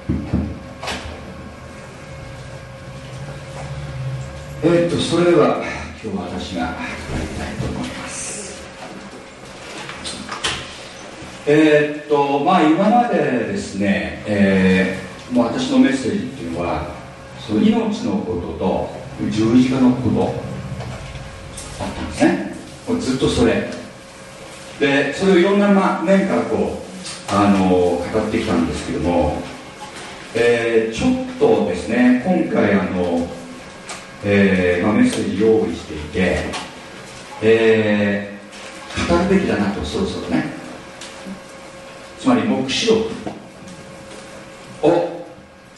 それでは今日は私が語りたいと思います。今までですね、もう私のメッセージっていうのはその命のことと十字架のことだったんですね。もうずっとそれで、それをいろんな面からこう語ってきたんですけども、ちょっとですね、今回メッセージ用意していて、語るべきだなと、そろそろね、つまり黙示録を、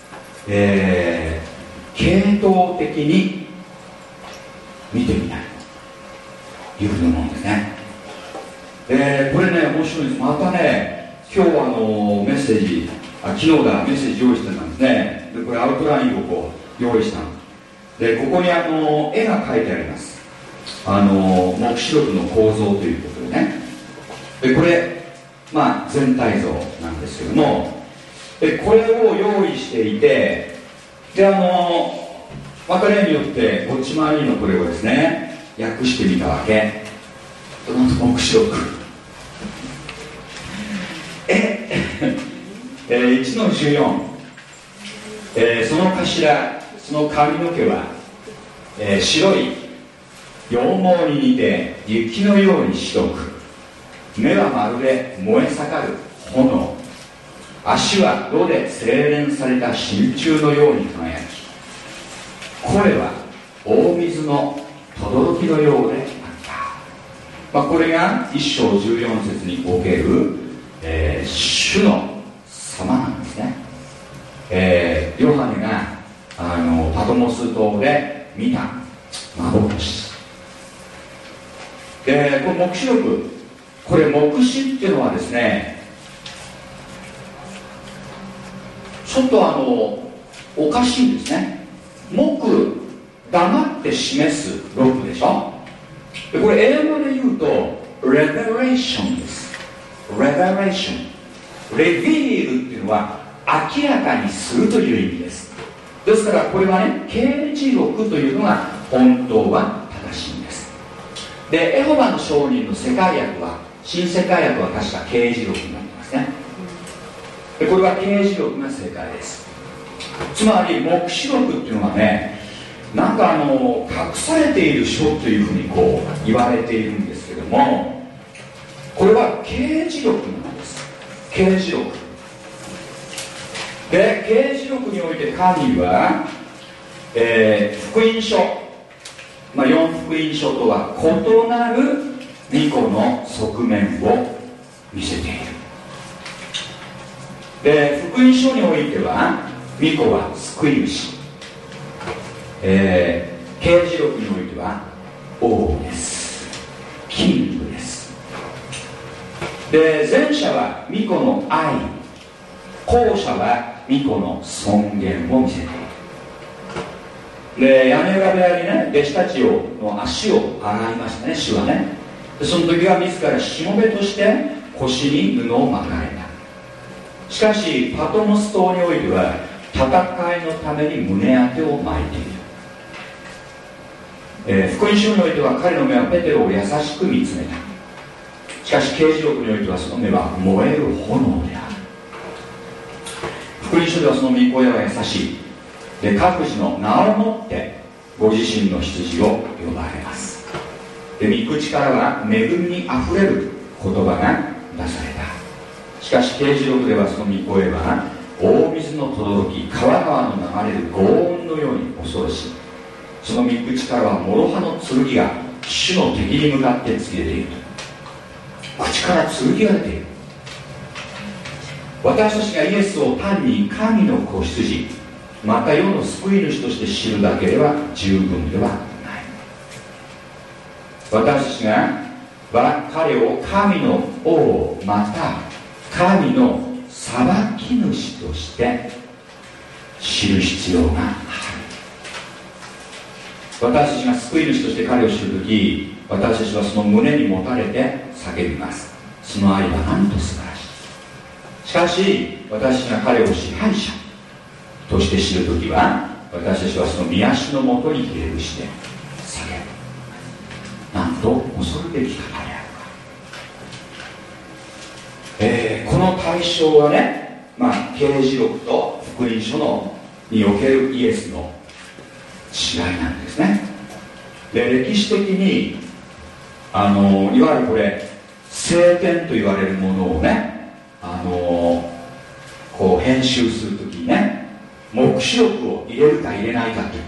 系統的に見てみたいというふうに思うんですね。これね、面白いです。またね、今日メッセージ、昨日だ、メッセージ用意してたんですね。でこれアウトラインをこう用意したんで、ここに絵が描いてあります。黙示録の構造ということでね。でこれ全体像なんですけども、でこれを用意していて、でまた例によってこっち回りのこれをですね訳してみたわけ。その黙示録1の14、その頭、その髪の毛は、白い羊毛に似て雪のように白く、目はまるで燃え盛る炎、足は炉で精錬された真鍮のように輝き、声は大水の轟のようであった。これが1章14節における、主の様なんですね。ヨハネがパトモス島で見た幻で、この黙示録、これ黙示っていうのはですね、ちょっとおかしいんですね。黙、黙って示す録でしょ。でこれ英語で言うとレベレーションです。レベレーション、レビールっていうのは明らかにするという意味です。ですからこれはね、啓示録というのが本当は正しいんです。でエホバの証人の世界訳は、新世界訳は確か啓示録になってますね。でこれは啓示録が正解です。つまり黙示録っていうのはね、なんか隠されている書というふうにこう言われているんですけども、これは啓示録なんです。啓示録で、啓示録において神は、福音書、4福音書とは異なる御子の側面を見せている。で福音書においては御子は救い主、啓示録においては王です、キングです。で前者は御子の愛、後者は御子の尊厳を見せている。で屋根裏部屋にね、弟子たちの足を洗いましたね、主はね。でその時は自らしもべとして腰に布を巻かれた。しかしパトモス島においては戦いのために胸当てを巻いている。福音書においては彼の目はペテロを優しく見つめた。しかし啓示録においてはその目は燃える炎である。福音書ではその御声は優しい。で各自の名をもってご自身の羊を呼ばれます。で御口からは恵みにあふれる言葉が出された。しかし啓示録ではその御声は大水の轟、川々の流れる轟音のように恐ろしい。その御口からは諸刃の剣が主の敵に向かって突き出ている。口から剣が出ている。私たちがイエスを単に神の子羊、また世の救い主として知るだけでは十分ではない。私たちが彼を神の王、また神の裁き主として知る必要がある。私たちが救い主として彼を知るとき、私たちはその胸に持たれて叫びます。その愛はなんと素晴らしい。しかし私たちが彼を支配者、 として知るときは、私たちはその御足のもとにひれ伏して叫ぶ。なんと恐るべき方であるか。この対象はね、啓示録と福音書におけるイエスの違いなんですね。で、歴史的にいわゆるこれ聖典と言われるものをね、こう編集するときにね、黙示録を入れるか入れないかという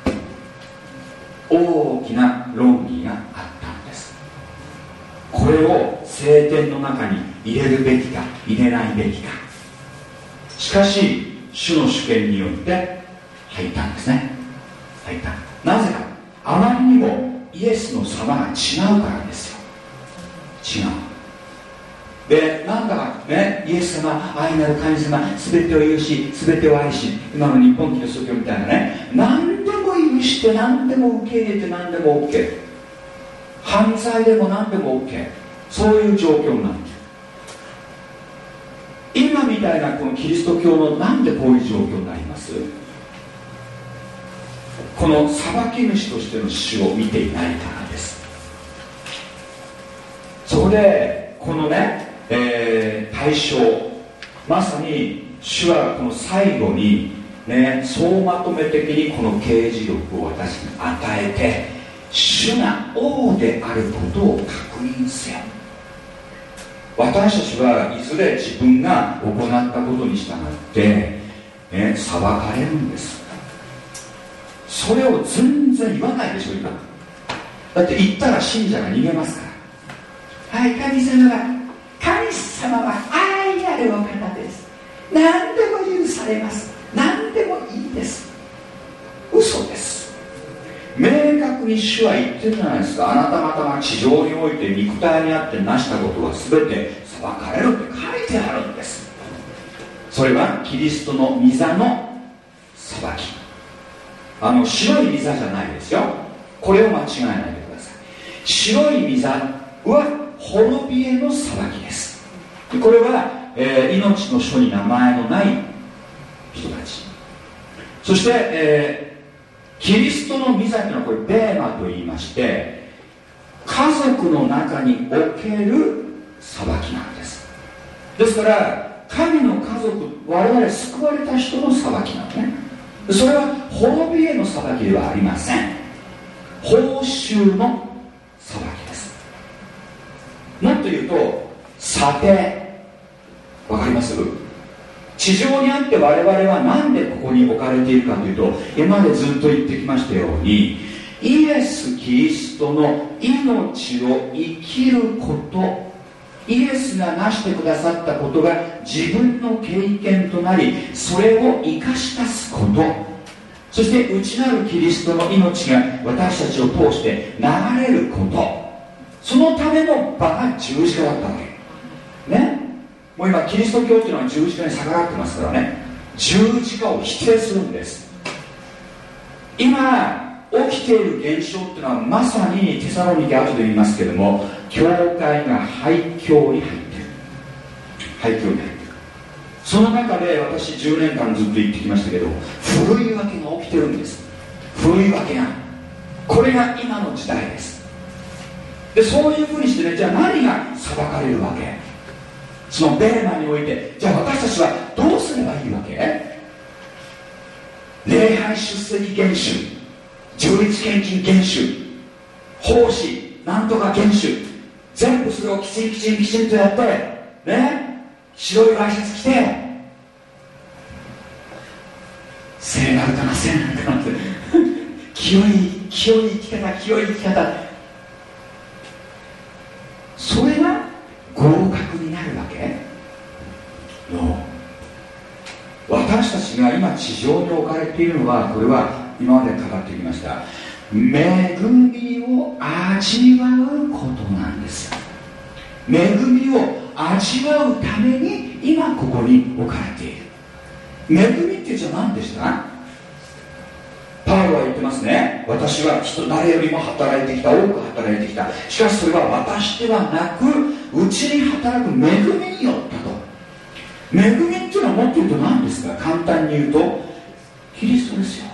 大きな論議があったんです。これを聖典の中に入れるべきか入れないべきか。しかし主の主権によって入ったんですね。入った。なぜか、あまりにもイエスの様が違うからですよ。違う。で、なんかね、イエス様、愛なる神様、全てを許し、全てを愛し、今の日本キリスト教みたいなね、何でも許して、何でも受け入れて、何でも OK。犯罪でも何でも OK。そういう状況なんです。今みたいなこのキリスト教のなんでこういう状況になります？この裁き主としての主を見ていないからです。そこでこのね、対象、まさに主はこの最後にね、総まとめ的にこの啓示録を私に与えて、主が王であることを確認せよ。私たちはいずれ自分が行ったことに従って、ね、裁かれるんです。それを全然言わないでしょ今。だって言ったら信者が逃げますから。はい、神様は愛あるお方です。何でも許されます。何でもいいです。嘘です。明確に主は言ってるじゃないですか。あなた方が地上において肉体にあって成したことは全て裁かれるって書いてあるんです。それはキリストの御座の裁き。白い御座じゃないですよ。これを間違えないでください。白い御座は滅びへの裁きです。これは、命の書に名前のない人たち。そして、キリストの御座というのはこれベーマと言いまして、家族の中における裁きなんです。ですから神の家族、我々救われた人の裁きなんですね。それは滅びへの裁きではありません。報酬の裁きです。もっと言うと査定。わかります？地上にあって我々は何でここに置かれているかというと、今までずっと言ってきましたように、イエス・キリストの命を生きること、イエスが成してくださったことが自分の経験となり、それを生かし出すこと、そして内なるキリストの命が私たちを通して流れること、そのための場が十字架だったわけね。もう今キリスト教っていうのは十字架に逆らってますからね、十字架を否定するんです。今起きている現象っていうのはまさにテサロニケ、後で言いますけども、教会が廃墟に入っている。廃墟に入っている。その中で私10年間ずっと言ってきましたけど、古いわけが起きてるんです。古いわけが、これが今の時代です。でそういうふうにしてね、じゃあ何が裁かれるわけ？そのベーマにおいて、じゃあ私たちはどうすればいいわけ？礼拝出席厳守、十一献金厳守、奉仕なんとか厳守、全部それをきちんとやってね、白いワイシャツ着て、聖なるかな聖なるかなって清い生き方、それが合格になるわけの。私たちが今地上に置かれているのは、これは今まで語ってきました恵みを味わうことなんです。恵みを味わうために今ここに置かれている。恵みってじゃあ何でした？パウロは言ってますね。私は誰よりも働いてきた、多く働いてきた。しかしそれは私ではなく、うちに働く恵みによったと。恵みっていうのはもっと言うと何ですか？簡単に言うと、 キリストですよ。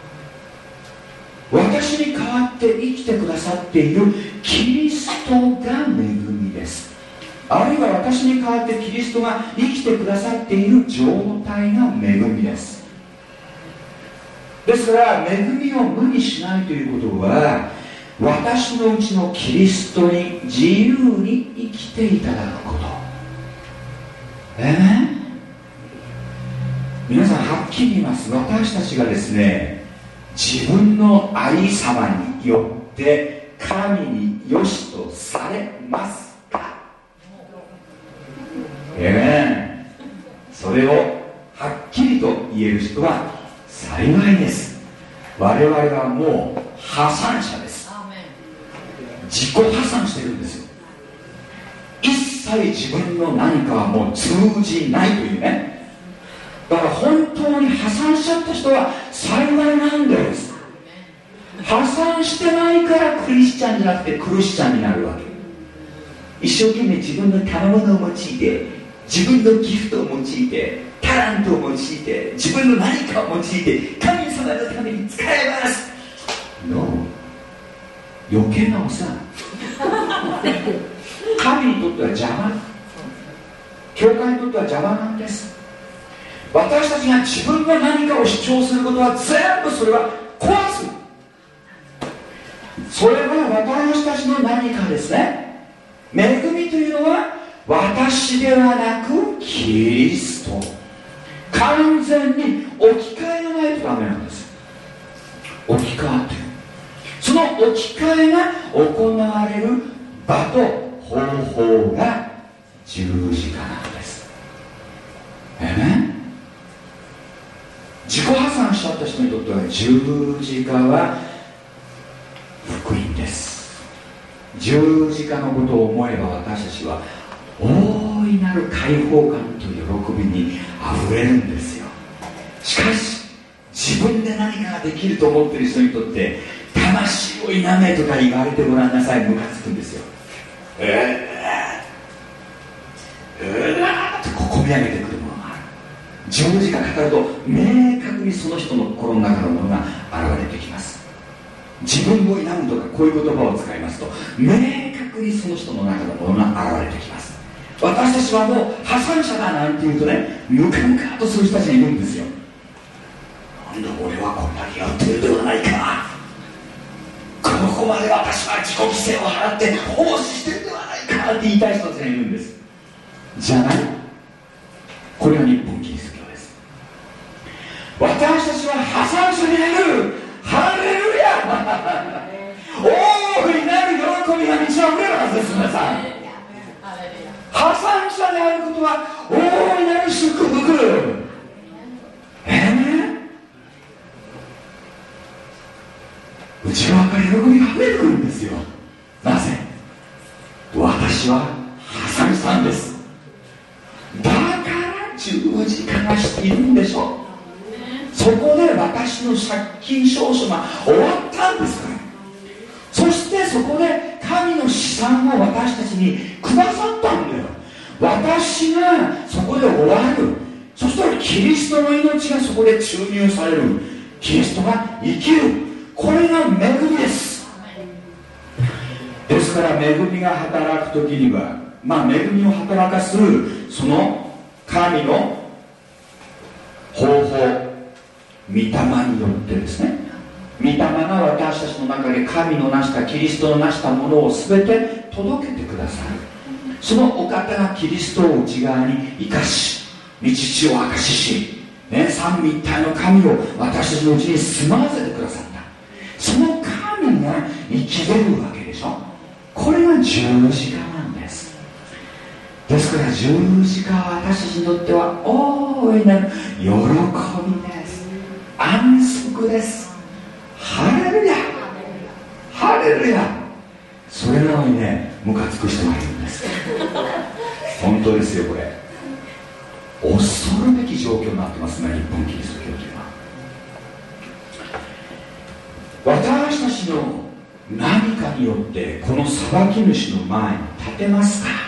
私に代わって生きてくださっているキリストが恵みです。あるいは私に代わってキリストが生きてくださっている状態が恵みです。ですから恵みを無にしないということは、私のうちのキリストに自由に生きていただくこと。皆さんはっきり言います。私たちがですね、自分のありさまによって神によしとされますか？それをはっきりと言える人は幸いです。我々はもう破産者です。自己破産してるんですよ。一切自分の何かはもう通じないというね。だから本当に破産しちゃった人は幸いなんです。破産してないからクリスチャンじゃなくてクリスチャンになるわけ。一生懸命自分の賜物を用いて、自分のギフトを用いて、タラントを用いて、自分の何かを用いて神様のために使えます。No、 余計なお世話。神にとっては邪魔、教会にとっては邪魔なんです。私たちが自分の何かを主張することは全部それは壊す。それは私たちの何かですね。恵みというのは私ではなくキリスト、完全に置き換えがないとダメなんです。置き換わっている。その置き換えが行われる場と方法が十字架なんです。自己破産しちゃった人にとっては十字架は福音です。十字架のことを思えば私たちは大いなる解放感と喜びにあふれるんですよ。しかし自分で何かができると思っている人にとって魂を否めとか言われてごらんなさい。ムカつくんですよ。とこみ上げてくるものがある。十字架語ると明確にその人の心の中のものが現れてきます。自分を否むとかこういう言葉を使いますと明確にその人の中のものが現れてきます。私たちはもう破産者だなんて言うとね、ムカムカとする人たちがいるんですよ。なんだ俺はこんなにやってるではないか、ここまで私は自己犠牲を払って奉仕してるではないかって言いたい人たちがいるんです。じゃない。これが日本キリスト教です。私たちは破産者である。ハレルヤ大いなる喜びが満ち溢れるはずです。皆さん、破産者であることは大いなる祝福。内側から喜びが溢れてくるんですよ。なぜ？私は破産したんです。だから十字架がしているんでしょ。そこで私の借金証書が終わったんですから。そしてそこで神の資産を私たちにくださったんだよ。私がそこで終わる。そしたらキリストの命がそこで注入される。キリストが生きる。これが恵みです。ですから恵みが働く時には、恵みを働かすその神の方法、御霊によってですね、御霊が私たちの中で神の成したキリストの成したものを全て届けてください。そのお方がキリストを内側に生かし、道地を明かしし、三位一体の神を私たちのうちに住まわせてくださった。その神が生きれるわけでしょ。これが十字架なんです。ですから十字架は私たちにとっては大いなる喜びです。安息です。ハレルヤ、ハレルヤ。それなのにね、ムカつく人がいるんです。本当ですよ。これ恐るべき状況になってますね、日本キリスト教というのは。私たちの何かによってこの裁き主の前に立てますか？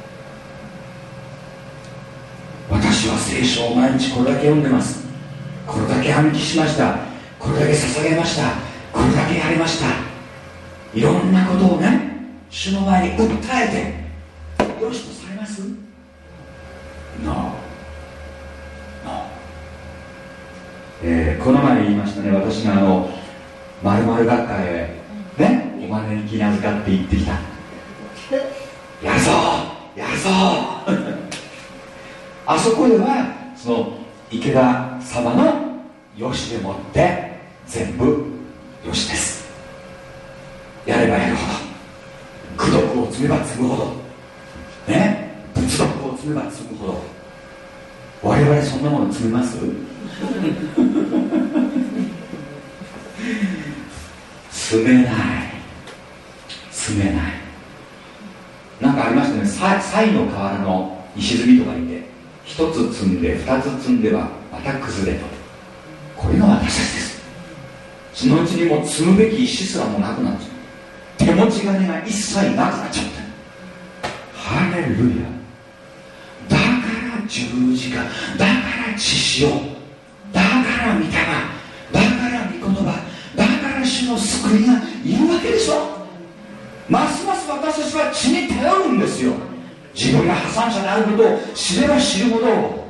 私は聖書を毎日これだけ読んでます。ここれだけ暗記しました、これだけ捧げました、これだけやりました、いろんなことをね主の前に訴えてよしとされます？ No、この前言いましたね、私が〇〇学会へねお招きに預かって行ってきた、やるぞやるぞあそこではその池田様のよしでもって全部よしです。やればやるほど、功徳を積めば積むほどね、仏徳を積めば積むほど、我々そんなもの積めます積めない、積めない。なんかありましたね、サイの河原の石積みとかにて、一つ積んで二つ積んではまた崩れと、これが私たちです。そのうちにもう積むべき石すらもなくなっちゃう、手持ち金が一切なくなっちゃった。ハレルヤ。だから十字架、だから血潮、だから御霊、だから御言葉、だから主の救いがいるわけでしょ。ますます私たちは血に頼るんですよ。自分が破産者であることを知れば知るほど、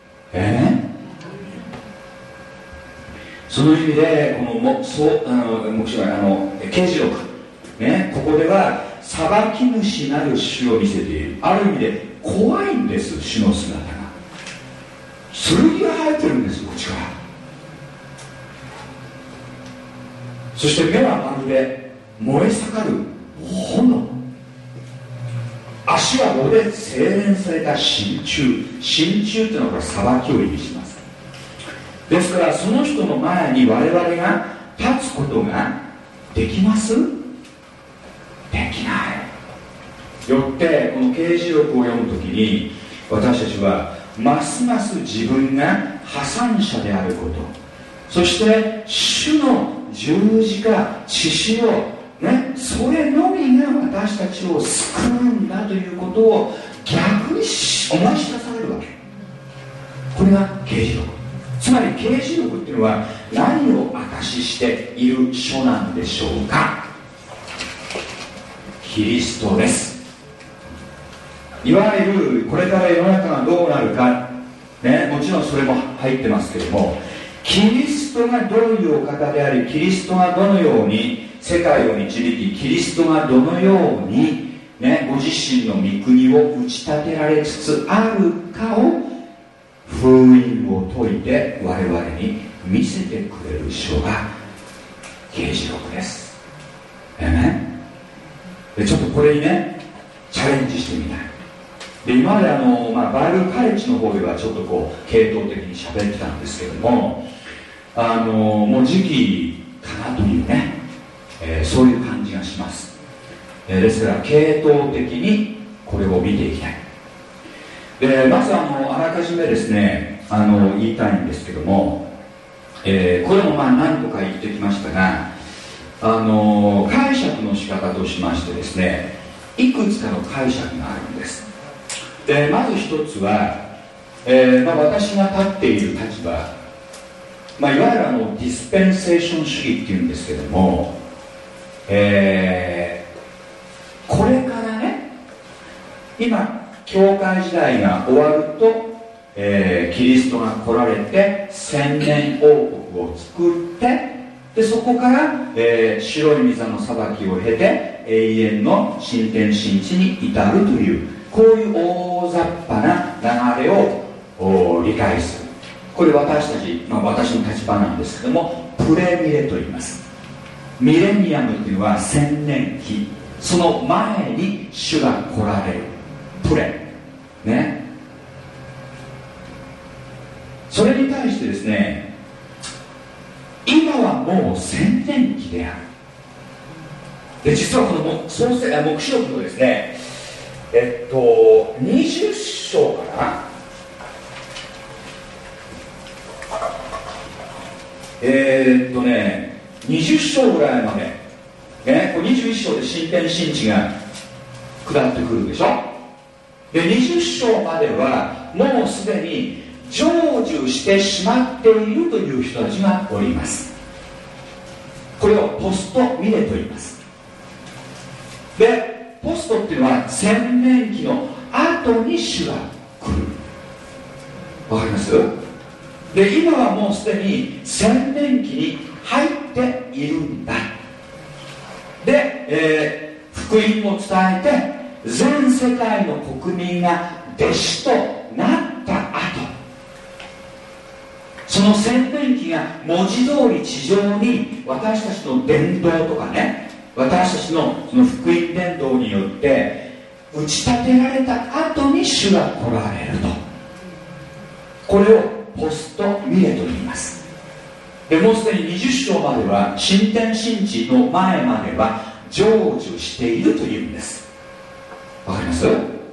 その意味でこの啓示録、ね、ここでは裁き主なる主を見せている。ある意味で怖いんです、主の姿が。剣が生えてるんです、こっちから。そして目はまるで燃え盛る炎、足は炉で精錬された真鍮。真鍮というのはこれ裁きを意味します。ですからその人の前に我々が立つことができます？できない。よってこの啓示録を読むときに私たちはますます自分が破産者であること、そして主の十字架血潮ね、それのみが私たちを救うんだということを逆に思い知らされるわけ。これが啓示録。つまり啓示録っていうのは何を証ししている書なんでしょうか。キリストです。いわゆるこれから世の中がどうなるか、ね、もちろんそれも入ってますけども、キリストがどういうお方であり、キリストがどのように世界を導き、キリストがどのように、ね、ご自身の御国を打ち立てられつつあるかを封印を解いて我々に見せてくれる書が啓示録です。でちょっとこれにねチャレンジしてみたい。で今までバイブルカレッジの方ではちょっとこう系統的に喋ってたんですけども、もう時期かなというね、そういう感じがします。ですから系統的にこれを見ていきたい。でまずあらかじめですね言いたいんですけども、これも何度か言ってきましたが、解釈の仕方としましてですね、いくつかの解釈があるんです。でまず一つは、私が立っている立場、いわゆるディスペンセーション主義っていうんですけども、これからね、今教会時代が終わると、キリストが来られて千年王国を作って、でそこから、白い御座の裁きを経て永遠の新天新地に至るという、こういう大雑把な流れを理解する。これ私たち、私の立場なんですけども、プレミレと言います。ミレニアムというのは千年期、その前に主が来られる。プレね。それに対してですね、今はもう千年期である。で実はこの黙示録のですね、20章かな、20章ぐらいまで、ね、これ21章で新天新地が下ってくるでしょ。で20章まではもうすでに成就してしまっているという人たちがおります。これをポストミレと言います。でポストっていうのは洗年期の後に主が来る。わかります？で今はもうすでに洗年期に入っているんだ。で、福音を伝えて全世界の国民が弟子となった後、その洗年期が文字通り地上に私たちの伝道とかね、私たちのその福音伝道によって打ち立てられた後に主が来られると。これをポストミレと言います。でもうすでに20章までは新天新地の前までは成就しているというんです。わかります？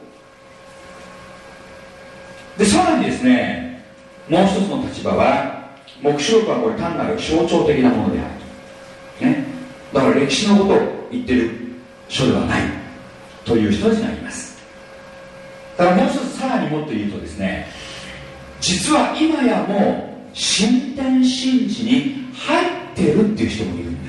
でさらにですね、もう一つの立場は、黙示録はこれ単なる象徴的なものであると、ね、だから歴史のことを言ってる書ではないという人たちがいます。だからもう一つさらにもっと言うとですね、実は今やもう新天新地に入ってるっていう人もいるんです。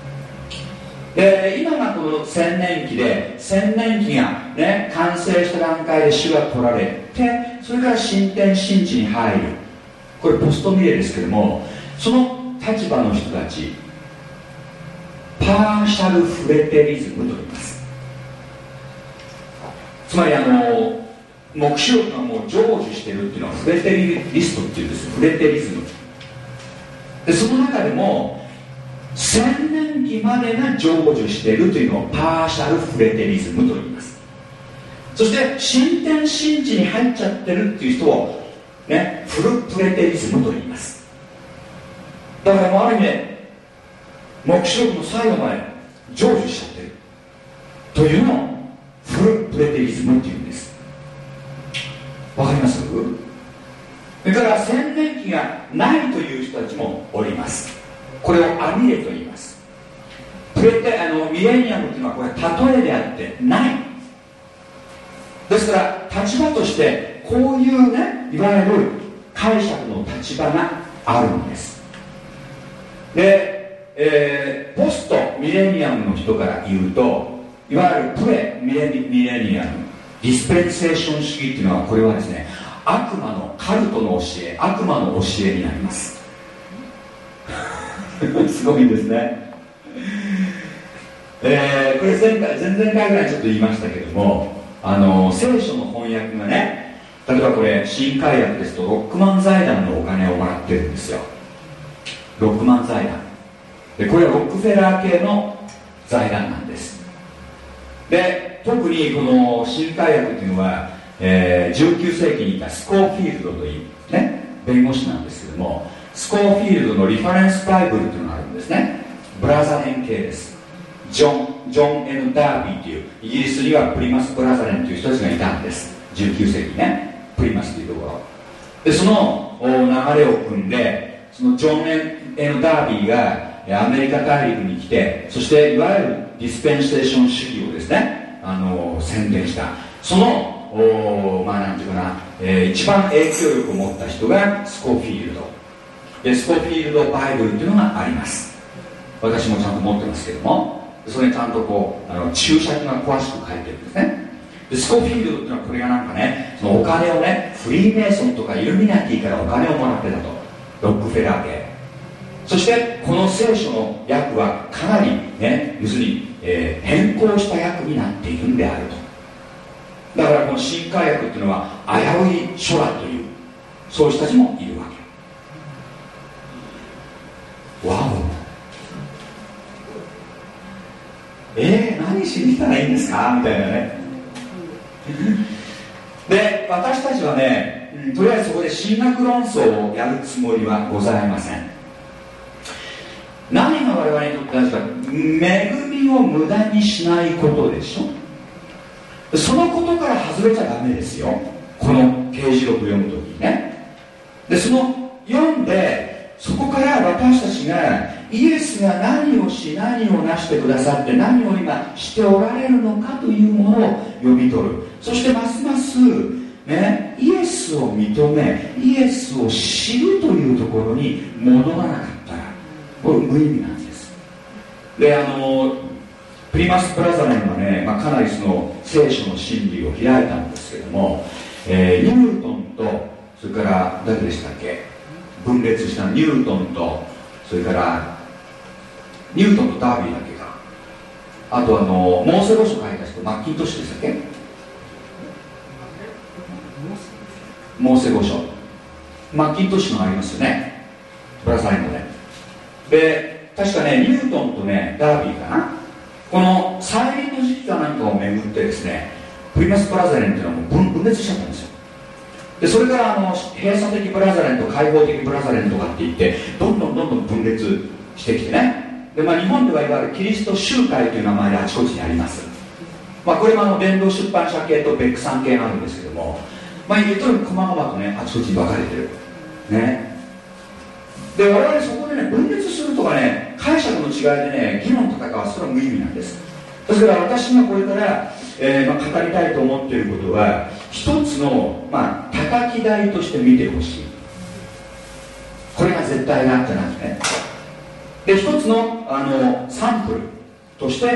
で今がこの千年期で、千年期が、ね、完成した段階で主が来られて、それから新天新地に入る。これポストミレですけども、その立場の人たち、パーシャルフレテリズムと言います。つまり黙示録がもう成就しているっていうのはフレテリストっていうんです。フレテリズムで、その中でも千年期までが成就しているというのをパーシャルフレテリズムと言います。そして新天新地に入っちゃってるっていう人を、ね、フルプレテリズムと言います。だからもうある意味で黙示録の最後まで成就しちゃってるというのをフルプレテリズムっていうんです。わかります？それから千年期がないという人たちもおります。これをアミレと言います。ミレニアムというのはこれ例えであってない。ですから立場としてこういうね、いわゆる解釈の立場があるんです。で、ポストミレニアムの人から言うと、いわゆるプレミレニアム、ディスペンセーション主義っていうのは、これはですね、悪魔のカルトの教え、悪魔の教えになりますすごいんですね。これ前々回ぐらいちょっと言いましたけども、聖書の翻訳がね、例えばこれ新海訳ですとロックマン財団のお金をもらってるんですよ。ロックマン財団で、これはロックフェラー系の財団なんです。で特にこの新海訳っていうのは、19世紀にいたスコーフィールドという、ね、弁護士なんですけども、スコーフィールドのリファレンスバイブルというのがあるんですね。ブラザレン系です。ジョン N ダービーという、イギリスにはプリマス・ブラザレンという人たちがいたんです。19世紀ね、プリマスというところで、その流れを組んで、そのジョン N ダービーがアメリカ大陸に来て、そしていわゆるディスペンセーション主義をですね、宣伝した。そのなんていうかな、一番影響力を持った人がスコーフィールドで、スコーフィールドバイブルというのがあります。私もちゃんと持ってますけども、それにちゃんとこう注釈が詳しく書いてるんですね。でスコーフィールドっていうのはこれがなんかね、そのお金をね、フリーメイソンとかイルミナティからお金をもらってたと、ロックフェラー系。そしてこの聖書の訳はかなりね、要するに、変更した訳になっているんであると。だからこの新海訳っていうのは危うい書だという、そういう人たちもいるわけ。わお、何しに来たらいいんですかみたいなねで、私たちはね、とりあえずそこで神学論争をやるつもりはございません。何が我々にとって大事か、恵みを無駄にしないことでしょ。そのことから外れちゃダメですよ、この啓示録を読むときにね。でその読んで、そこから私たちがイエスが何をし何をなしてくださって何を今しておられるのかというものを読み取る。そしてますます、ね、イエスを見認めイエスを知るというところに戻らなかったらこれ無意味なんです。でプリマス・プラザレンはね、かなりその聖書の真理を開いたんですけども、ニュートンとそれから誰でしたっけ、分裂したニュートンとそれからニュートンとダービーだけか、あとモーセ五書書いた人マッキントッシュでしたっけ、モーセ五書マッキントッシュのがありますよね、プラザレントで確かねニュートンとねダービーかな、この再臨の時期かなんかをめぐってですねプリマス・プラザレンっていうのはもう分裂しちゃったんですよ。でそれから閉鎖的プラザレント、開放的プラザレントとかって言ってどんどん分裂してきてね、で、日本ではいわゆるキリスト集会という名前であちこちにあります。これも伝道出版社系とベックさん系があるんですけども、とにかく細々とねあちこちに分かれてるね。で我々そこでね分裂するとかね解釈の違いでね議論戦わすのは無意味なんです。ですから私がこれから、語りたいと思っていることは一つの、叩き台として見てほしい、これが絶対だってなんですね。で一つの、サンプルとして、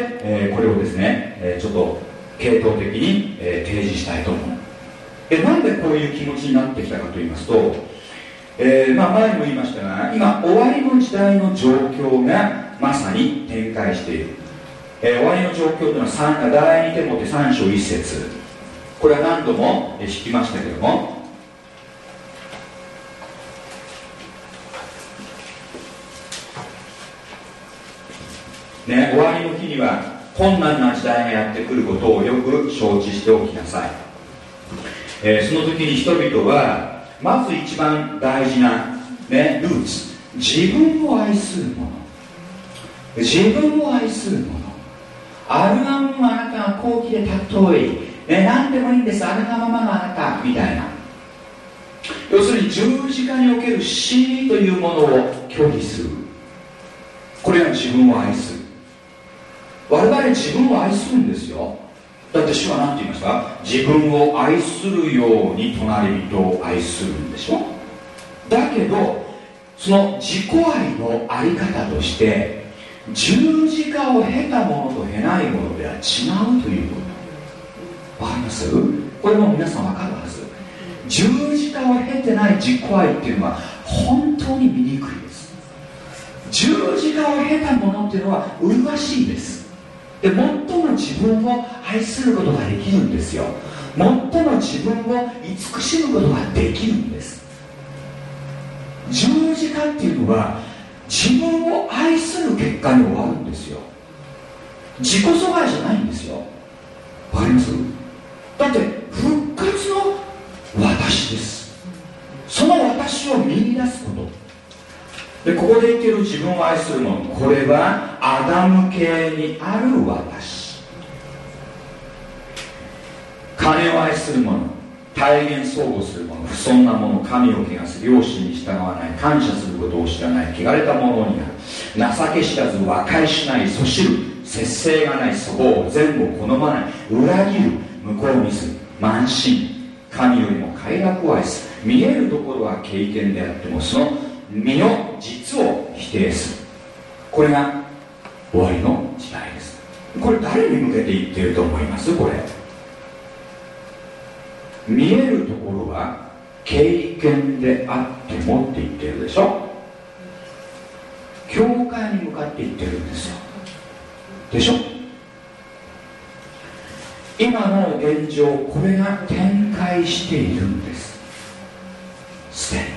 これをですね、ちょっと系統的に、提示したいと思う。なんでこういう気持ちになってきたかと言いますと、前も言いましたが今終わりの時代の状況がまさに展開している。終わりの状況というのは第2テモテ3章1節、これは何度も引きましたけども、終わりの日には困難な時代がやってくることをよく承知しておきなさい。その時に人々はまず一番大事な、ルーツ、自分を愛するもの、自分を愛するもの、あるがままあなたが好奇で尊い、何でもいいんです、あるがままのあなたみたいな、要するに十字架における死というものを拒否する、これが自分を愛する。我々自分を愛するんですよ。だって主は何て言いました？自分を愛するように隣人を愛するんでしょ。だけどその自己愛のあり方として十字架を経たものと経ないものでは違うということ。わかります？これも皆さんわかるはず。十字架を経てない自己愛っていうのは本当に醜いです。十字架を経たものっていうのは麗しいです。で最も自分を愛することができるんですよ。最も自分を慈しむことができるんです。十字架っていうのは自分を愛する結果に終わるんですよ。自己阻害じゃないんですよ。わかります？だって復活の私です。その私を見出すことで、ここで言っている自分を愛するもの、これはアダム系にある私。金を愛するもの、体現相互するもの、不尊なもの、神を汚す、良心に従わない、感謝することを知らない、汚れたものになる、情け知らず和解しない、そしる、節制がない、粗暴、善を好まない、裏切る、向こう見する、慢心、神よりも快楽を愛す、見えるところは経験であってもその身の実を否定する。これが終わりの時代です。これ誰に向けて言っていると思います？これ見えるところは経験であってもって言ってるでしょ。教会に向かって言ってるんですよ。でしょ。今の現状、これが展開しているんです。すでに。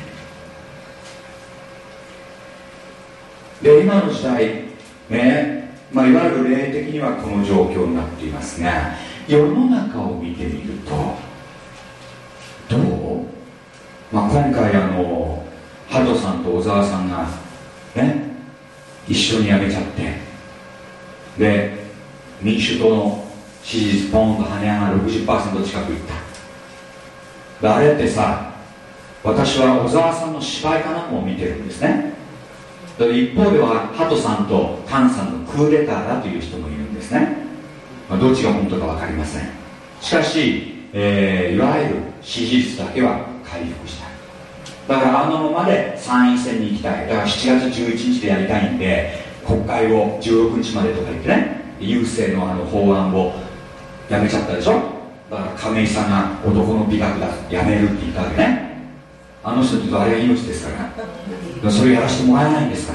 で今の時代ね、いわゆる霊的にはこの状況になっていますが、世の中を見てみるとどう？今回ハトさんと小沢さんがね一緒に辞めちゃって、で民主党の支持率ポーンと跳ね上がる 60% 近くいった。あれってさ、私は小沢さんの芝居かなも見てるんですね。一方ではハトさんとタンさんのクーデターだという人もいるんですね。どっちが本当か分かりません。しかし、いわゆる支持率だけは回復したい。だからあのままで参院選に行きたい。だから7月11日でやりたいんで、国会を16日までとか言ってね、郵政の法案をやめちゃったでしょ。だから亀井さんが男の美学だやめるって言ったわけね。あの人って言うとあれが命ですからそれやらせてもらえないんですから。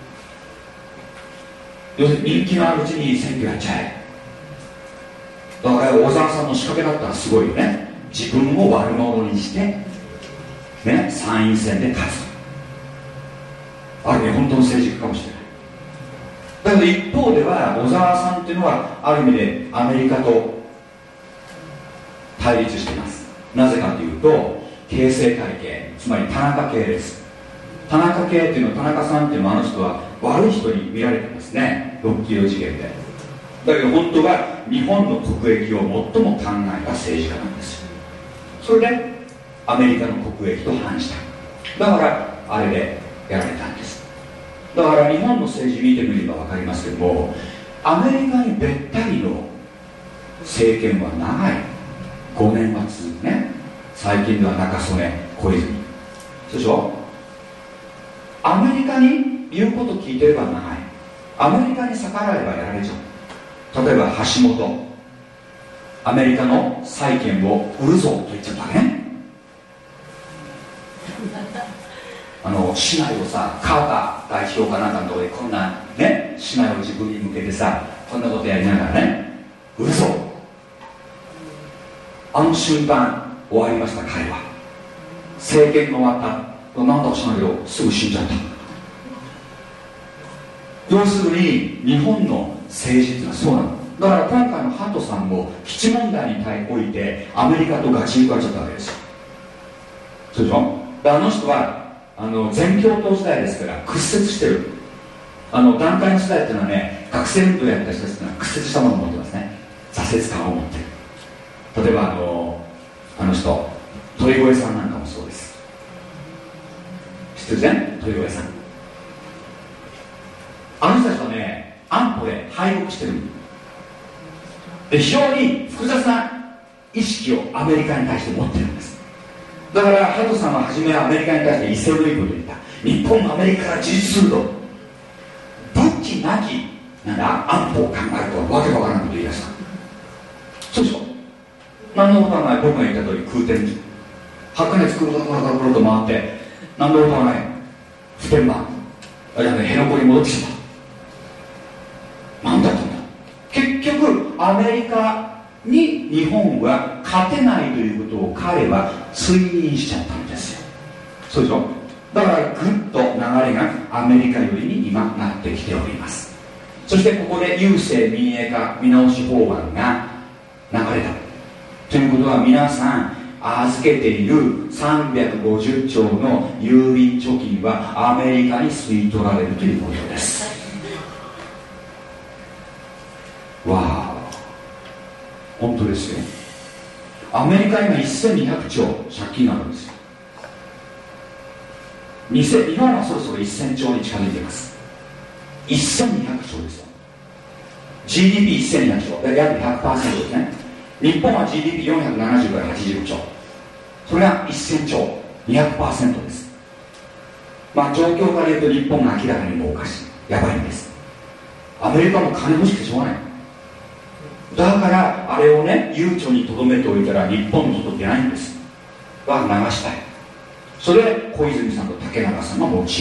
要するに人気のあるうちに選挙やっちゃえ。だから小沢さんの仕掛けだったらすごいよね。自分を悪者にして、ね、参院選で勝つ。ある意味本当の政治家かもしれない。だけど一方では小沢さんっていうのはある意味でアメリカと対立しています。なぜかというと形成体系、つまり田中系です。田中系っていうのは、田中さんっていうのはあの人は悪い人に見られてますね、ロッキード事件で。だけど本当は日本の国益を最も考えた政治家なんですよ。それでアメリカの国益と反した。だからあれでやられたんです。だから日本の政治見てみれば分かりますけども、アメリカにべったりの政権は長い。5年は続くね。最近では中曽根、小泉。そうでしょ。アメリカに言うこと聞いてれば長い。アメリカに逆らえばやられちゃう。例えば橋本、アメリカの債権を売るぞと言っちゃったわけね。市内をさ、カーター代表かなんかのところでこんなね、市内を自分に向けてさ、こんなことやりながらね、売るぞ。あの瞬間終わりました。彼は政権が終わった。なんだか知らないけどすぐ死んじゃった。要するに日本の政治っていうのはそうなの。だから今回のハトさんも基地問題においてアメリカとガチンコやっちゃったわけですよ。そうでしょ。であの人は全共闘時代ですから屈折してる。団塊の時代っていうのはね、学生運動やった人たちっていうのは屈折したものを持ってますね。挫折感を持ってる。例えばあの人鳥越さんなんかもそうです。知ってるね、鳥越さん。あの人たちはね、安保で敗北してる。で非常に複雑な意識をアメリカに対して持ってるんです。だからハトさんは初めはアメリカに対して威勢のいいことを言った。日本がアメリカから自立すると武器なきなんだ安保を考えるとわけわからんことを言い出した。そうでしょ。何のことはない。僕が言った通り空天白熱くるくるくるくると回って何のことはない普天間辺野古に戻ってきた。何だったんだ。結局アメリカに日本は勝てないということを彼は追認しちゃったんですよ。そうでしょ。だからぐっと流れがアメリカ寄りに今なってきております。そしてここで郵政民営化見直し法案が流れたということは、皆さん預けている350兆の郵便貯金はアメリカに吸い取られるということです。わあ、本当ですよ。アメリカには1200兆借金があるんですよ。日本はそろそろ1000兆に近づいています。1200兆ですよ。 GDP1200 兆、約 100% ですね。日本は GDP470 から80兆、それが1000兆 200% です。まあ状況から言うと日本が明らかにもうおかしい、やばいんです。アメリカも金欲しくてしょうがない。だからあれをね、悠長にとどめておいたら日本の外出ないんです。は流したい。それで小泉さんと竹中さんが用いられたんです。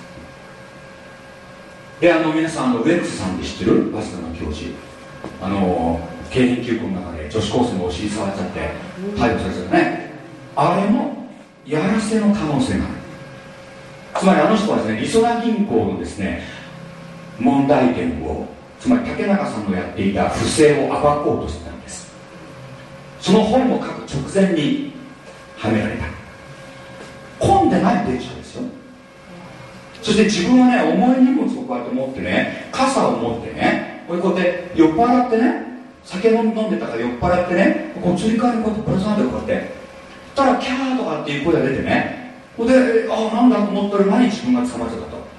で皆さんウェックスさんって知ってる？早稲田の教授、京浜急行の中で女子高生のお尻触っちゃって逮捕されちゃったね。あれもやらせの可能性がある。つまりあの人はですね、りそな銀行のですね問題点を、つまり竹中さんのやっていた不正を暴こうとしてたんです。その本を書く直前にはめられた。混んでない電車ですよ。そして自分はね、重い荷物をこうやって持ってね、傘を持ってね、こうやって酔っ払ってね、酒飲んでたから酔っ払ってね、こうつり革にこうやってぶら下がってこうやって、そしたらキャーとかっていう声が出てね、これでなんだと思ったら何自分が捕まっちゃったと。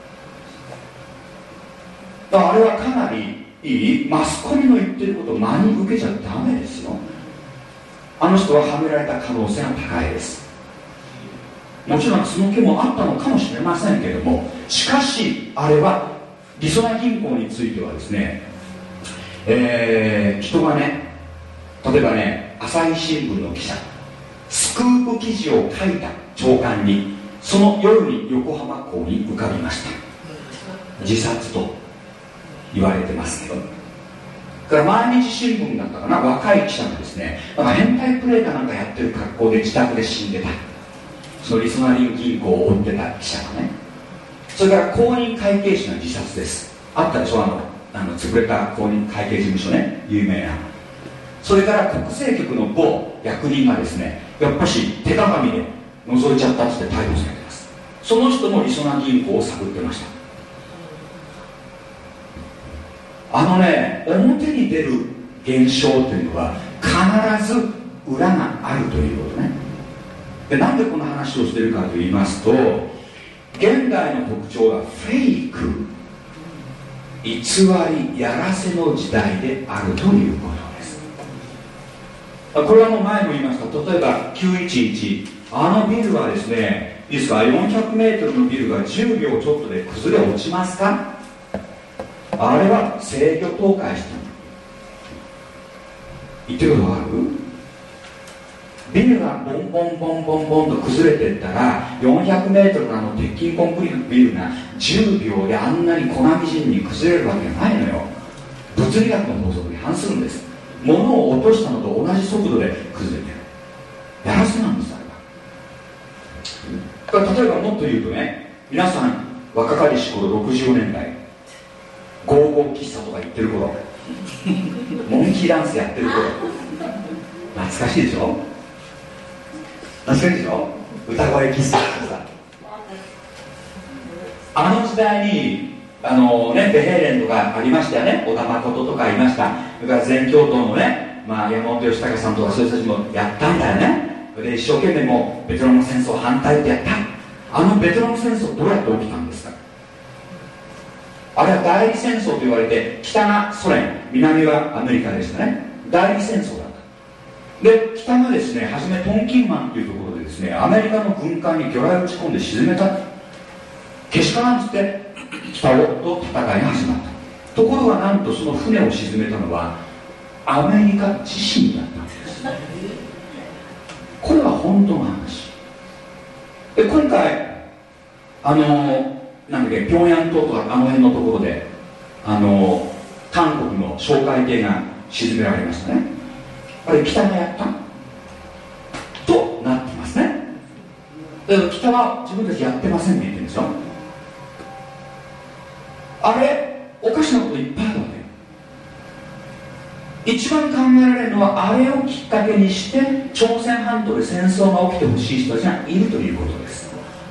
だからあれはかなりいいマスコミの言ってることを真に受けちゃダメですよ。あの人ははめられた可能性が高いです。 もちろんその気もあったのかもしれませんけども、しかしあれはりそな銀行についてはですね、人がね、例えばね、朝日新聞の記者、スクープ記事を書いた長官にその夜に横浜港に浮かびました。自殺と言われてますけど、から毎日新聞だったかな、若い記者がですね、なんか変態プレーかなんかやってる格好で自宅で死んでた。そのりそな銀行を追ってた記者がね。それから公認会計士の自殺です。あったでしょ、潰れた公認会計事務所ね、有名な。それから国税局の某役人がですね、やっぱし手鏡で覗いちゃったっつって逮捕されてます。その人もりそな銀行を探ってました。表に出る現象というのは必ず裏があるということね。で、なんでこの話をしているかと言いますと、現代の特徴はフェイク、偽り、やらせの時代であるということです。これはもう前も言いました。例えば911、あのビルはですね、いいですか、400メートルのビルが10秒ちょっとで崩れ落ちますか？あれは制御倒壊したの。言ってることある？ビルがボンボンボンボンボンと崩れていったら、400メートルの鉄筋コンクリートビルが10秒であんなに粉みじんに崩れるわけがないのよ。物理学の法則に反するんです。物を落としたのと同じ速度で崩れてる。やらせなんです、あれは。例えばもっと言うとね、皆さん若かりし頃60年代、ゴーゴー喫茶とか行ってる頃、モンキーダンスやってる頃、懐かしいでしょ？懐かしいでしょ？歌声喫茶ってさ、あの時代にベヘレンとかありましたよね。小田誠とかいました。それから全教頭のね、山本義隆さんとかそういう人たちもやったんだよね。で一生懸命もうベトナム戦争反対ってやった。あのベトナム戦争どうやって起きたんですか？あれは代理戦争と言われて、北がソ連、南はアメリカでしたね。代理戦争だった。で、北がですね、はじめトンキンマンというところでですね、アメリカの軍艦に魚雷を撃ち込んで沈めた。けしからんつって北と戦いが始まった。ところがなんとその船を沈めたのはアメリカ自身だったんです。これは本当の話で、今回なんだっけ、平壌島とかあの辺のところで韓国の哨戒艇が沈められましたね。あれ北がやったとなってますね。だから北は自分たちやってませんって言ってるんですよ。あれおかしなこといっぱいあるわけ。一番考えられるのは、あれをきっかけにして朝鮮半島で戦争が起きてほしい人たちがいるということです。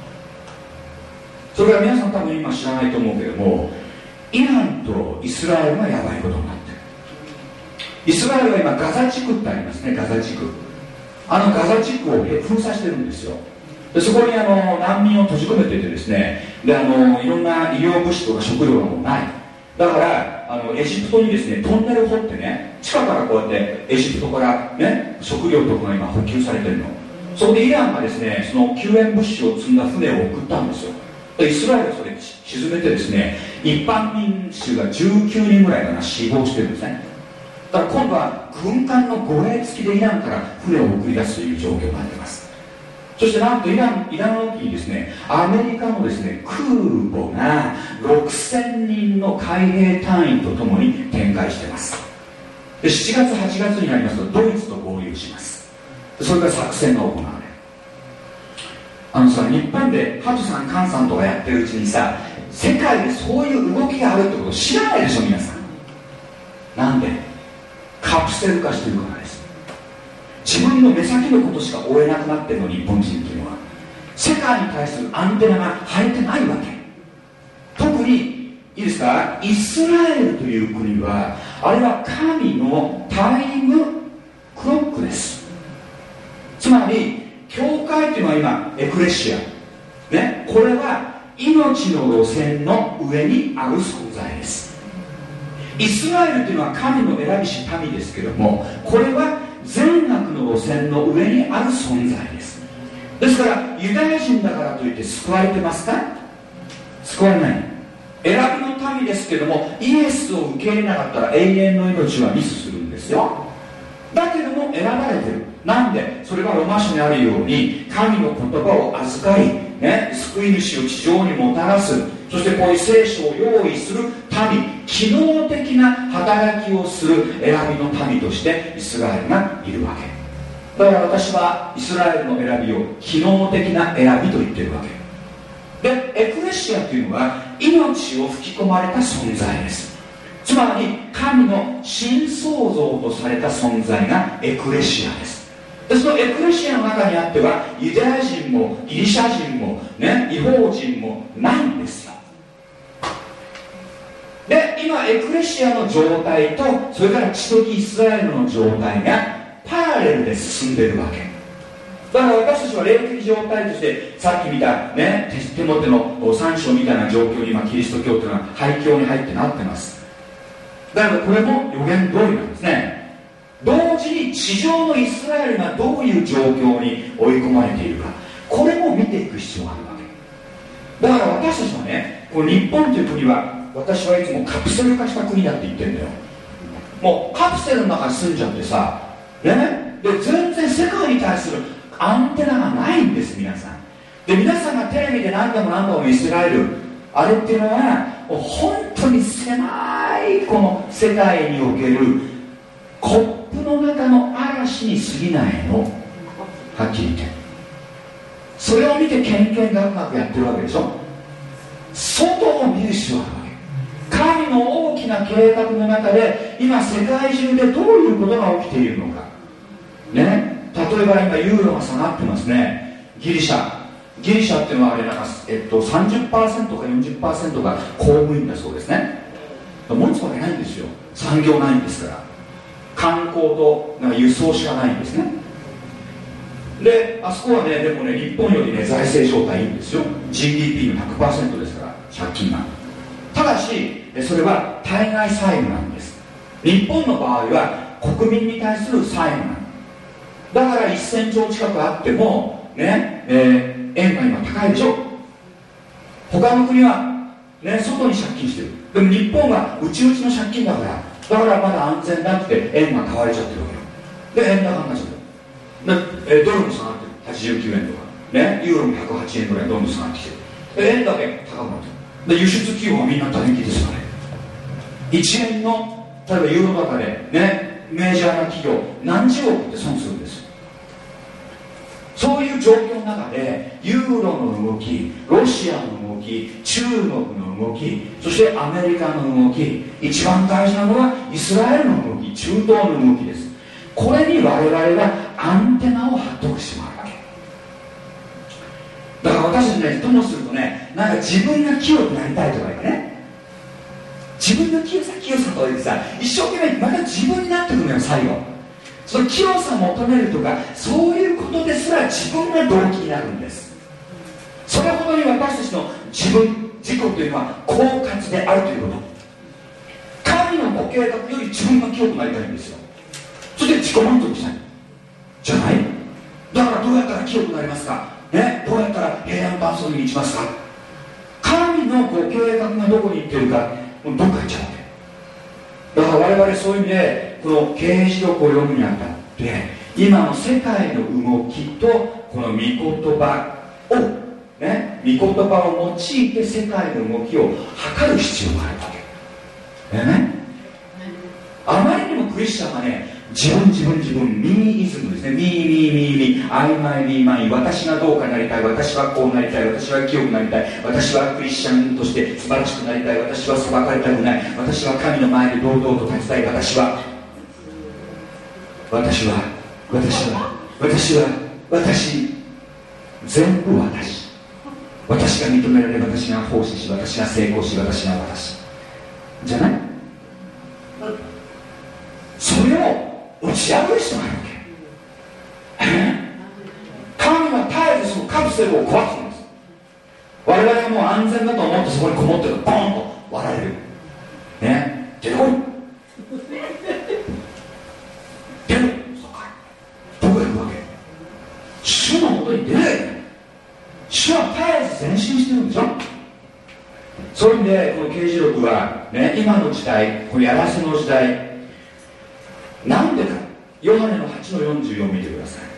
それは皆さん多分今知らないと思うけども、イランとイスラエルがやばいことになってる。イスラエルは今ガザ地区ってありますね。ガザ地区、ガザ地区を封鎖してるんですよ。でそこに難民を閉じ込めていてですね、でいろんな医療物資とか食料がもうない。だからエジプトにですねトンネル掘ってね、地下からこうやってエジプトからね食料とかが今補給されてるの。そこでイランがですね、その救援物資を積んだ船を送ったんですよ。イスラエルはそれ沈めてですね、一般民衆が19人ぐらいかな死亡してるんですね。だから今度は軍艦の護衛付きでイランから船を送り出すという状況になっています。そしてなんとイラン沖にですね、アメリカのですね空母が6000人の海兵隊員とともに展開しています。で7月8月になりますとドイツと合流します。それから作戦が行われる。日本でハトさんカンさんとかやってるうちにさ、世界でそういう動きがあるってことを知らないでしょ皆さん。なんで？カプセル化してるからです。自分の目先のことしか追えなくなってるの、日本人っていうのは世界に対するアンテナが張れてないわけ。特にいいですか、イスラエルという国はあれは神のタイムクロックです。つまり教会というのは今エクレシア、ね、これは命の路線の上にある存在です。イスラエルというのは神の選びし民ですけども、これは善悪の路線の上にある存在です。 ですからユダヤ人だからといって救われてますか？救われない。選びの民ですけども、イエスを受け入れなかったら永遠の命はミスするんですよ。だけども選ばれてる。なんで？それがロマ書にあるように、神の言葉を預かり、ね、救い主を地上にもたらす、そしてこういう聖書を用意する民、機能的な働きをする選びの民としてイスラエルがいるわけだから、私はイスラエルの選びを機能的な選びと言ってるわけで、エクレシアというのは命を吹き込まれた存在です。つまり神の新創造とされた存在がエクレシアです。でそのエクレシアの中にあってはユダヤ人もギリシャ人も、ね、異邦人もないんですよ。で今エクレシアの状態とそれから地的イスラエルの状態がパラレルで進んでいるわけだから、私たちは霊的状態としてさっき見た、ね、テモテの3章みたいな状況に今キリスト教というのは廃教に入ってなってます。だからこれも予言通りなんですね。同時に地上のイスラエルがどういう状況に追い込まれているか、これも見ていく必要があるわけだから、私たちはね、この日本という国は私はいつもカプセル化した国だって言ってるんだよ。もうカプセルの中に住んじゃってさ、ね、で全然世界に対するアンテナがないんです。皆さんで、皆さんがテレビで何度も何度もイスラエルあれっていうのはもう本当に狭いこの世界におけるコップの中の嵐に過ぎないの、はっきり言って。それを見てけんけんがくがくやってるわけでしょ。外を見る必要があるわけ。神の大きな計画の中で今世界中でどういうことが起きているのかね。例えば今ユーロが下がってますね。ギリシャっていうのはあれなんか、30% か 40% が公務員だそうですね。持つわけないんですよ。産業ないんですから。観光となんか輸送しかないんですね。であそこはね、でもね、日本よりね財政状態いいんですよ。 GDP の 100% ですから借金が。ただしそれは対外債務なんです。日本の場合は国民に対する債務なんだから1000兆近くあってもね、円が今高いでしょ。他の国は、ね、外に借金してる。でも日本は内々の借金だからまだ安全だって円が買われちゃってるわけよ。で円高になっちゃってる。で、ドルも下がってる。89円とかね、ユーロも108円ぐらいどんどん下がってきてる。で円だけ高くなってる。で輸出企業はみんな大変ですよね。1円の例えばユーロ高でね、メジャーな企業何十億って損するんです。そういう状況の中でユーロの動き、ロシアの動き、中国の動き、そしてアメリカの動き、一番大事なのはイスラエルの動き、中東の動きです。これに我々はアンテナを張っておく必要があるわけだから、私たちね、ともするとね、なんか自分が清くなりたいとか言ってね、自分の清さとか言ってさ、一生懸命また自分になってくるのよ。最後その清さを求めるとか、そういうことですら自分が動機になるんです。それほどに私たちの自己というのは狡猾であるということ。神のご計画より自分が清くなりたいんですよ。そして自己満足したいじゃない。だからどうやったら清くなりますか、ね、どうやったら平安と安息に満ちますか。神のご計画がどこに行ってるか、もうどっか行っちゃうわけだから、我々そういう意味でこの啓示録を読むにあたって今の世界の動きとこの御言葉をね、御言葉を用いて世界の動きを測る必要があるわけね。あまりにもクリスチャンがね、自分ミーイズムですね。ミーアイマイミーマイ、私がどうかなりたい、私はこうなりたい、私は清くなりたい、私はクリスチャンとして素晴らしくなりたい、私は裁かれたくない、私は神の前で堂々と立ちたい、私全部私が認められ、私が奉仕し、私が成功し、私が私じゃない。それを打ち破る必要があるわけ。神は絶えずそのカプセルを壊すんです。我々がもう安全だと思ってそこにこもってるとボーンと割られるね。出てこい出る、そっかどこへ行くわけ。主のもと外に出ない。主は絶えず前進してるんでしょ。そういう意味でこの啓示録は、ね、今の時代、このやらせの時代、なんでか、ヨハネの8の44を見てくださ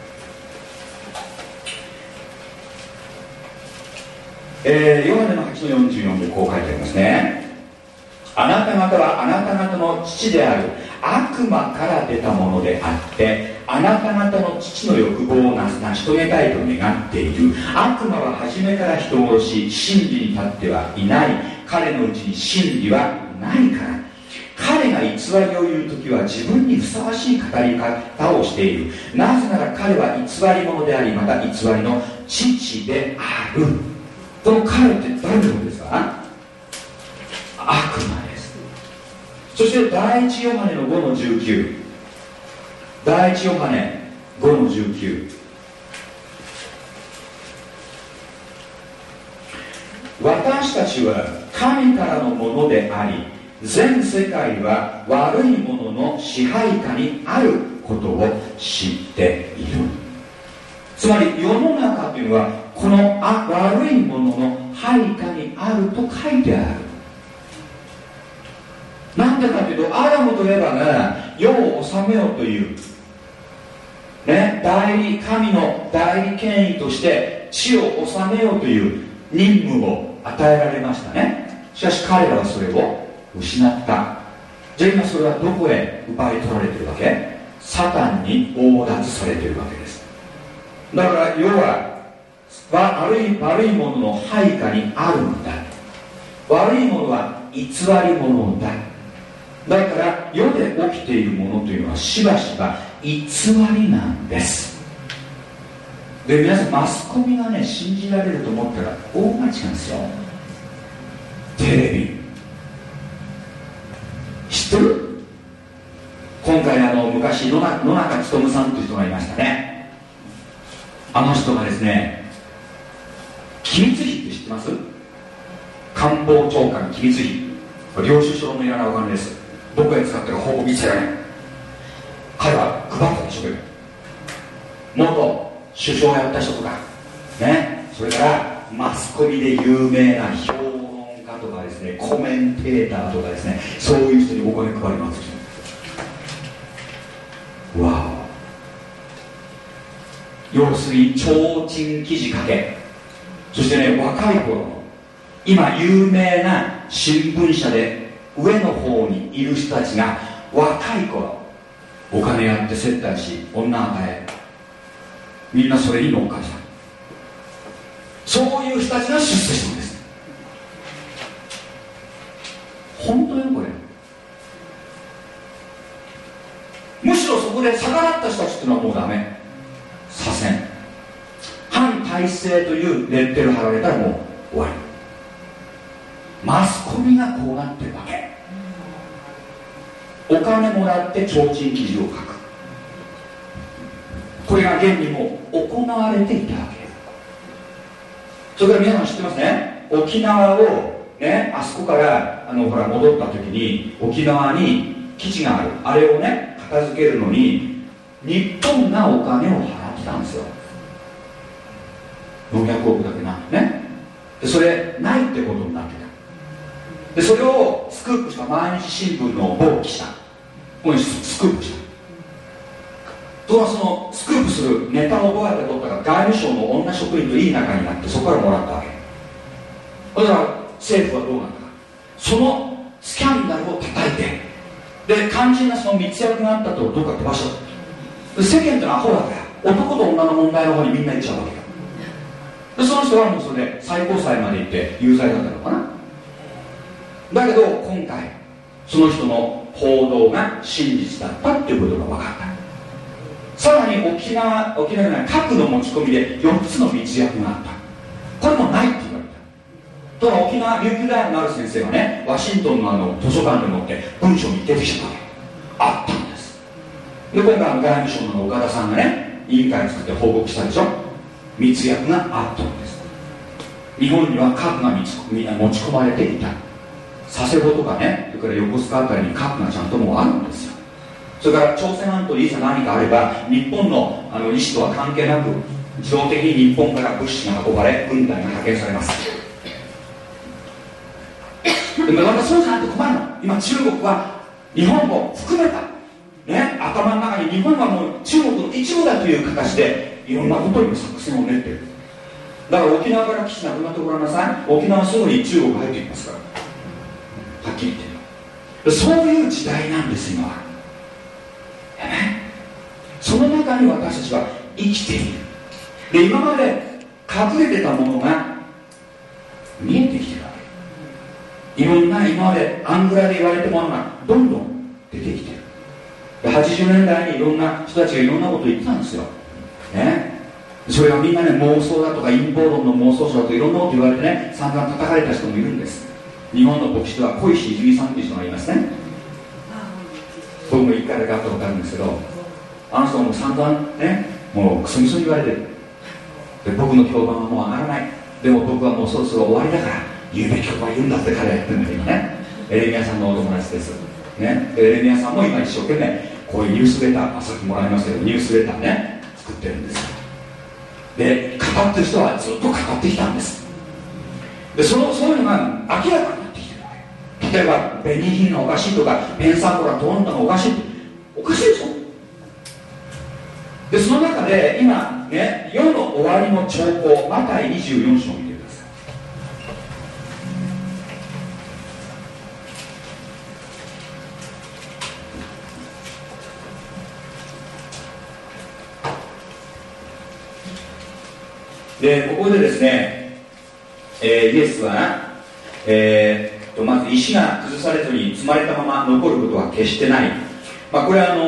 い。ヨハネの8の44でこう書いてありますね。あなた方はあなた方の父である悪魔から出たものであって、あなた方の父の欲望を成し遂げたいと願っている。悪魔は初めから人殺し、真理に立ってはいない。彼のうちに真理はないから。彼が偽りを言うときは自分にふさわしい語り方をしている。なぜなら彼は偽り者であり、また偽りの父である。この彼って誰のことですか？悪魔です。そして第一ヨハネの5の19、第一ヨハネ5の19、私たちは神からのものであり、全世界は悪いものの支配下にあることを知っている。つまり世の中というのはこの悪いものの配下にあると書いてある。なんでかというと、アダムとエバが世を治めようという、ね、神の代理権威として地を治めようという任務を与えられましたね。しかし彼らはそれを失った。じゃあ今それはどこへ奪い取られているわけ？サタンに強奪されているわけです。だから世は悪いものの配下にあるんだ。悪いものは偽り者だ。だから世で起きているものというのはしばしば偽りなんです。で、皆さんマスコミがね信じられると思ったら大間違いなんですよ。テレビ知ってる？今回昔野中勉さんという人がいましたね。あの人がですね、機密費って知ってます？官房長官機密費、領収書のいらないお金です。どこへ使ってるかほぼ見せられない。彼は配ったでしょ。元首相をやった人とかね、それからマスコミで有名な評論家とかですね、コメンテーターとかですね、そういう人にお金配ります。わお。要するに提灯記事書け。そしてね、若い頃今有名な新聞社で上の方にいる人たちが若い頃お金やって接待し女与え、みんなそれに乗っかった。そういう人たちが出世したんです。本当よこれ。むしろそこで逆らった人たちっていうのはもうダメ、左遷、反体制というレッテル貼られたらもう終わり。マスコミがこうなってるわけ。お金もらって提灯記事を書く。これが現にも行われていたわけ。それから皆さん知ってますね、沖縄をね、あそこからほら戻った時に沖縄に基地がある、あれをね片付けるのに日本がお金を払ってたんですよ。400億だけなね。でそれないってことになってた。でそれをスクープした毎日新聞の某記者、ここにスクープした。とはそのスクープするネタをどうやって取ったか、外務省の女職員といい仲になってそこからもらったわけ。だから政府はどうなったか、そのスキャンダルを叩いて、で肝心なその密約があったとどうか飛ばした。で世間ってのはアホだから男と女の問題の方にみんな行っちゃうわけよ。でその人はもうそれで最高裁まで行って有罪だったのかな。だけど今回その人の報道が真実だったっていうことが分かった。さらに沖縄じゃない核の持ち込みで4つの密約があった。これもないって言われた。とは沖縄琉球大学のある先生がね、ワシントンの図書館で持って文章に出てきたわけ。あったんです。で今回外務省の岡田さんがね委員会作って報告したでしょ。密約があったんです。日本には核が持ち込まれていた。佐世保とかね、それから横須賀あたりに核がちゃんともうあるんですよ。それから朝鮮半島にいざ何かあれば日本の意思とは関係なく自動的に日本から物資が運ばれ軍隊が派遣されます。でもまたそうじゃないと困るの。今中国は日本も含めた、ね、頭の中に日本はもう中国の一部だという形でいろんなことに作戦を練っている。だから沖縄から基地なくなってごらんなさい。沖縄すぐに中国入っていきますから、はっきり言ってる。そういう時代なんです今は、ね、その中に私たちは生きている。で今まで隠れてたものが見えてきてるわけ。いろんな今までアングラで言われたものがどんどん出てきてる。で80年代にいろんな人たちがいろんなことを言ってたんですよ、ね、それがみんなね妄想だとか陰謀論の妄想者だといろんなこと言われてね散々叩かれた人もいるんです。日本の牧師では小石泉さんという人がいますね。僕も一回だけ会ったことあるんですけど、あの人も散々ねもうクソみそに言われてる。で僕の評判はもう上がらない。でも僕はもうそろそろ終わりだから言うべきことは言うんだって彼は言ってるんだけどね。エレミヤさんのお友達です、ね、エレミヤさんも今一生懸命こういうニュースレター、さっきもらいましたけどニュースレターね作ってるんですよ。で語ってる人はずっと語ってきたんです。でそういうのが明らかになってきてるわけ。例えばベニーヒンがおかしいとかペンサコラトーンタがおかしいっておかしいでしょ。でその中で今ね世の終わりの兆候マタイ24章を見てください。でここでですね、イエスは、まず石が崩されずに積まれたまま残ることは決してない。まあ、これは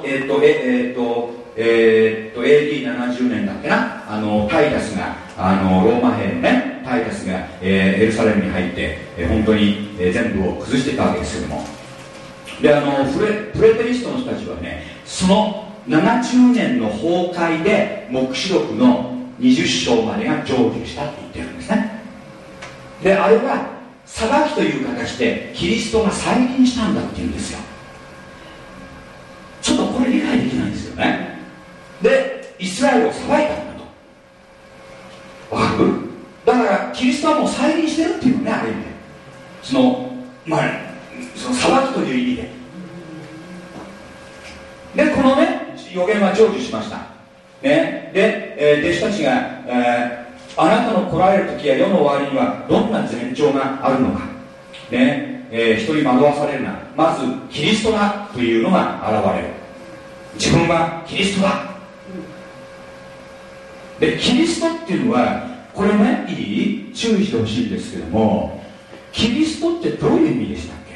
AD70 年だっけな、タイタスがローマ兵のねタイタスが、エルサレムに入って、本当に、全部を崩していったわけですけども、でプレテリストの人たちはねその70年の崩壊で黙示録の20章までが成就したって言ってるんですね。であれは裁きという形でキリストが再臨したんだっていうんですよ。ちょっとこれ理解できないんですよね。でイスラエルを裁いたんだと。わかる？だからキリストはもう再臨してるっていうのね、ある意味でその裁きという意味で。でこのね予言は成就しました、ね、で、弟子たちが、あなたの来られる時や世の終わりにはどんな前兆があるのか、ね、人に惑わされるな。まずキリストだというのが現れる。自分はキリストだ。でキリストっていうのはこれねいい注意してほしいんですけども、キリストってどういう意味でしたっけ？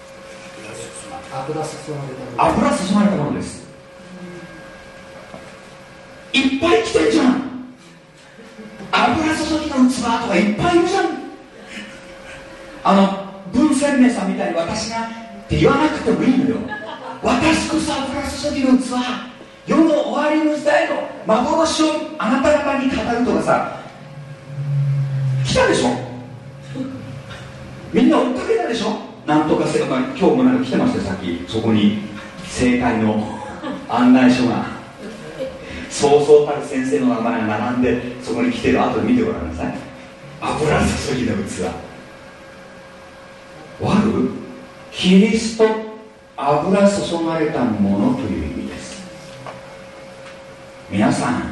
油注がれたものです。いっぱい来てるじゃん。油注ぎの器とかいっぱいいるじゃん。文鮮明さんみたいに私がって言わなくてもいいのよ。私こそ油注ぎの器、世の終わりの時代の幻をあなた方に語るとかさ、来たでしょ。みんな追っかけたでしょ。なんとかせ、今日もなんか来てましたよ、さっきそこに正解の案内書がそうそうたる先生の名前が並んでそこに来てる。後で見てごらんなさい。油注ぎの器、わかる？キリスト、油注がれたものという意味です。皆さん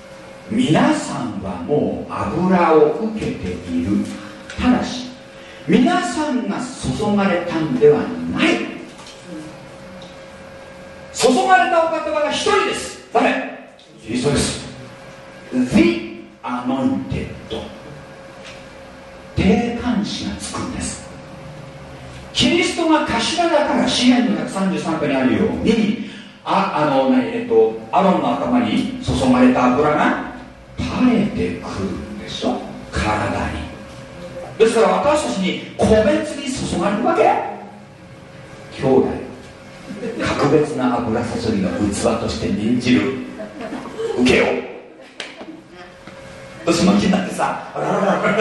はもう油を受けている。ただし皆さんが注がれたんではない。注がれたお方が一人です。誰？キリストです。 The Anointed、 定冠詞がつくんです。キリストが頭だから詩篇の133編にあるようにアロンの頭に注がれた油が垂れてくるんでしょ、体に。ですから私たちに個別に注がれるわけ。兄弟格別な油注ぎの器として任じる受けよう。その気になってさ、俺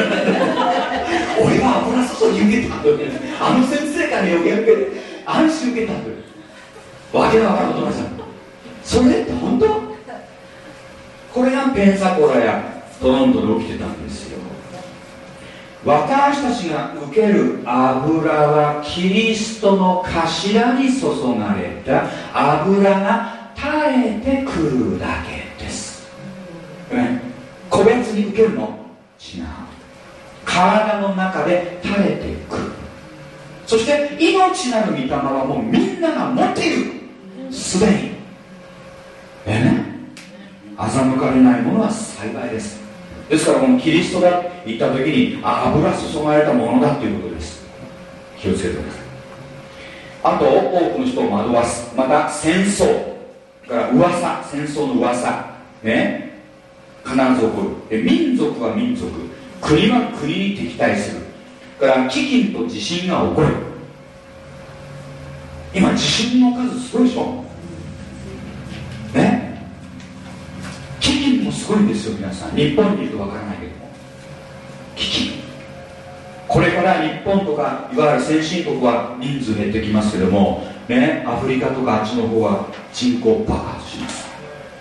は油注ぎ受けたんだよ。あの先生から予言受けて安心受けたんだよ。わけのわからんことなんですよ。それって本当？これががペンサコラやトロントで起きてたんですよ。私たちが受ける油はキリストの頭に注がれた油が絶えてくるだけです、ね、個別に受けるの違う。体の中で垂れてくる。そして命なる御霊はもうみんなが持っている、すでに欺かれないものは幸いです。ですからこのキリストだと言った時に油注がれたものだということです。気をつけてください。あと多くの人を惑わす、また戦争から噂、戦争の噂ね、必ず起こる。民族は民族、国は国に敵対するから飢饉と地震が起こる。今地震の数すごいでしょね。飢饉もすごいんですよ。皆さん日本にいるとわからないけども、飢饉、これから日本とかいわゆる先進国は人数減ってきますけどもね、アフリカとかあっちの方は人口爆発します。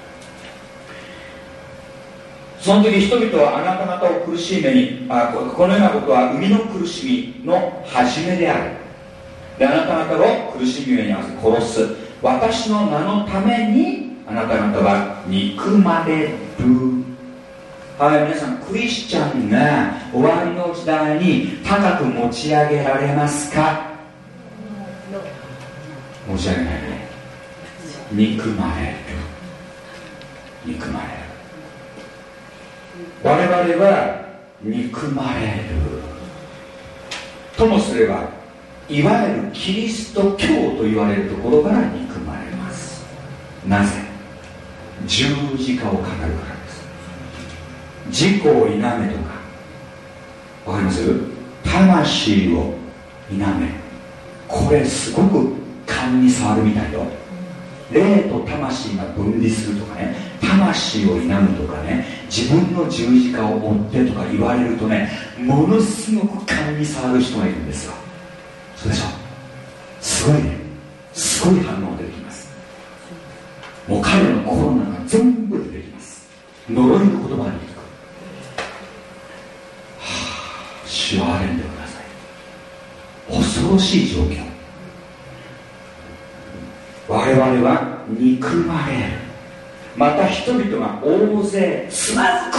その時人々はあなた方を苦しい目にこのようなことは生みの苦しみの始めである。であなた方を苦しみ目に合わせ殺す。私の名のためにあなた方は憎まれる。はい、皆さんクリスチャンが終わりの時代に高く持ち上げられますか？持ち上げないね。憎まれる、憎まれる。我々は憎まれるともすれば、いわゆるキリスト教と言われるところから憎まれます。なぜ？十字架を語るからです。自己を否めとかわかります？魂を否め、これすごく勘に触るみたいよ。霊と魂が分離するとかね、魂を否むとかね、自分の十字架を追ってとか言われるとね、ものすごく勘に触る人がいるんですよ。そうでしょ。すごいね、すごい反応が出てきます。もう彼らの心の中全部出てきます。呪いの言葉が出てくる。はあ、主は憐れんでください。恐ろしい状況。我々は憎まれる。また人々が大勢つまずく、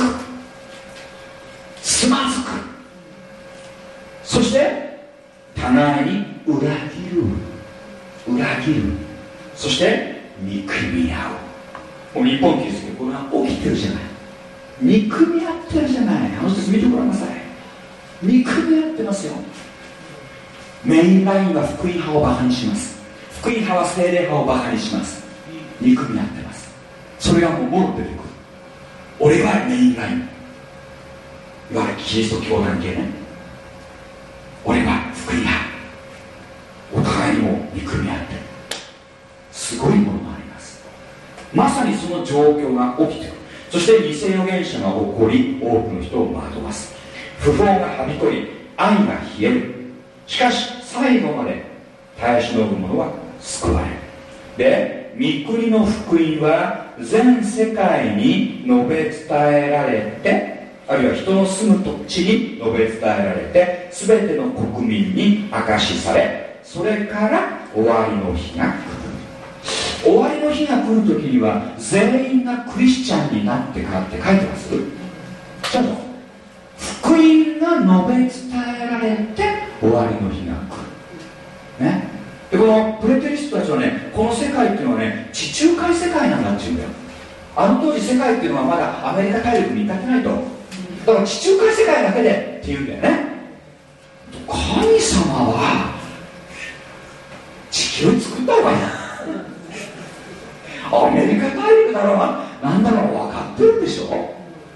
つまずく。そして互いに裏切る、裏切る。そして憎み合う。もう日本キリスト教、これが起きてるじゃない。憎み合ってるじゃない。あの人たち見てごらんなさい。憎み合ってますよ。メインラインは福音派をバカにします。福音派は聖霊派をバカにします。憎み合ってます。それがもうもろ出てくる。俺はメインライン、いわゆるキリスト教団系ね。俺は福音派。お互いにも憎み合ってる。すごいものがあります。まさにその状況が起きている。そして偽預言者が起こり、多くの人を惑わす。不法がはびこり、愛が冷える。しかし最後まで耐え忍ぶ者は救われる。で、御国の福音は全世界に述べ伝えられて、あるいは人の住む土地に述べ伝えられて、全ての国民に証しされ、それから終わりの日が来る。終わりの日が来るときには全員がクリスチャンになってからって書いてます。ちゃんと福音が述べ伝えられて終わりの日が来るね。でこのプレテリストたちはね、この世界っていうのはね、地中海世界なんだっていうんだよ。あの当時世界っていうのはまだアメリカ大陸に至ってないと。だから地中海世界だけでっていうんだよね。神様は地球作ったのかな。アメリカ大陸だろうが何だろう分かってるでしょ。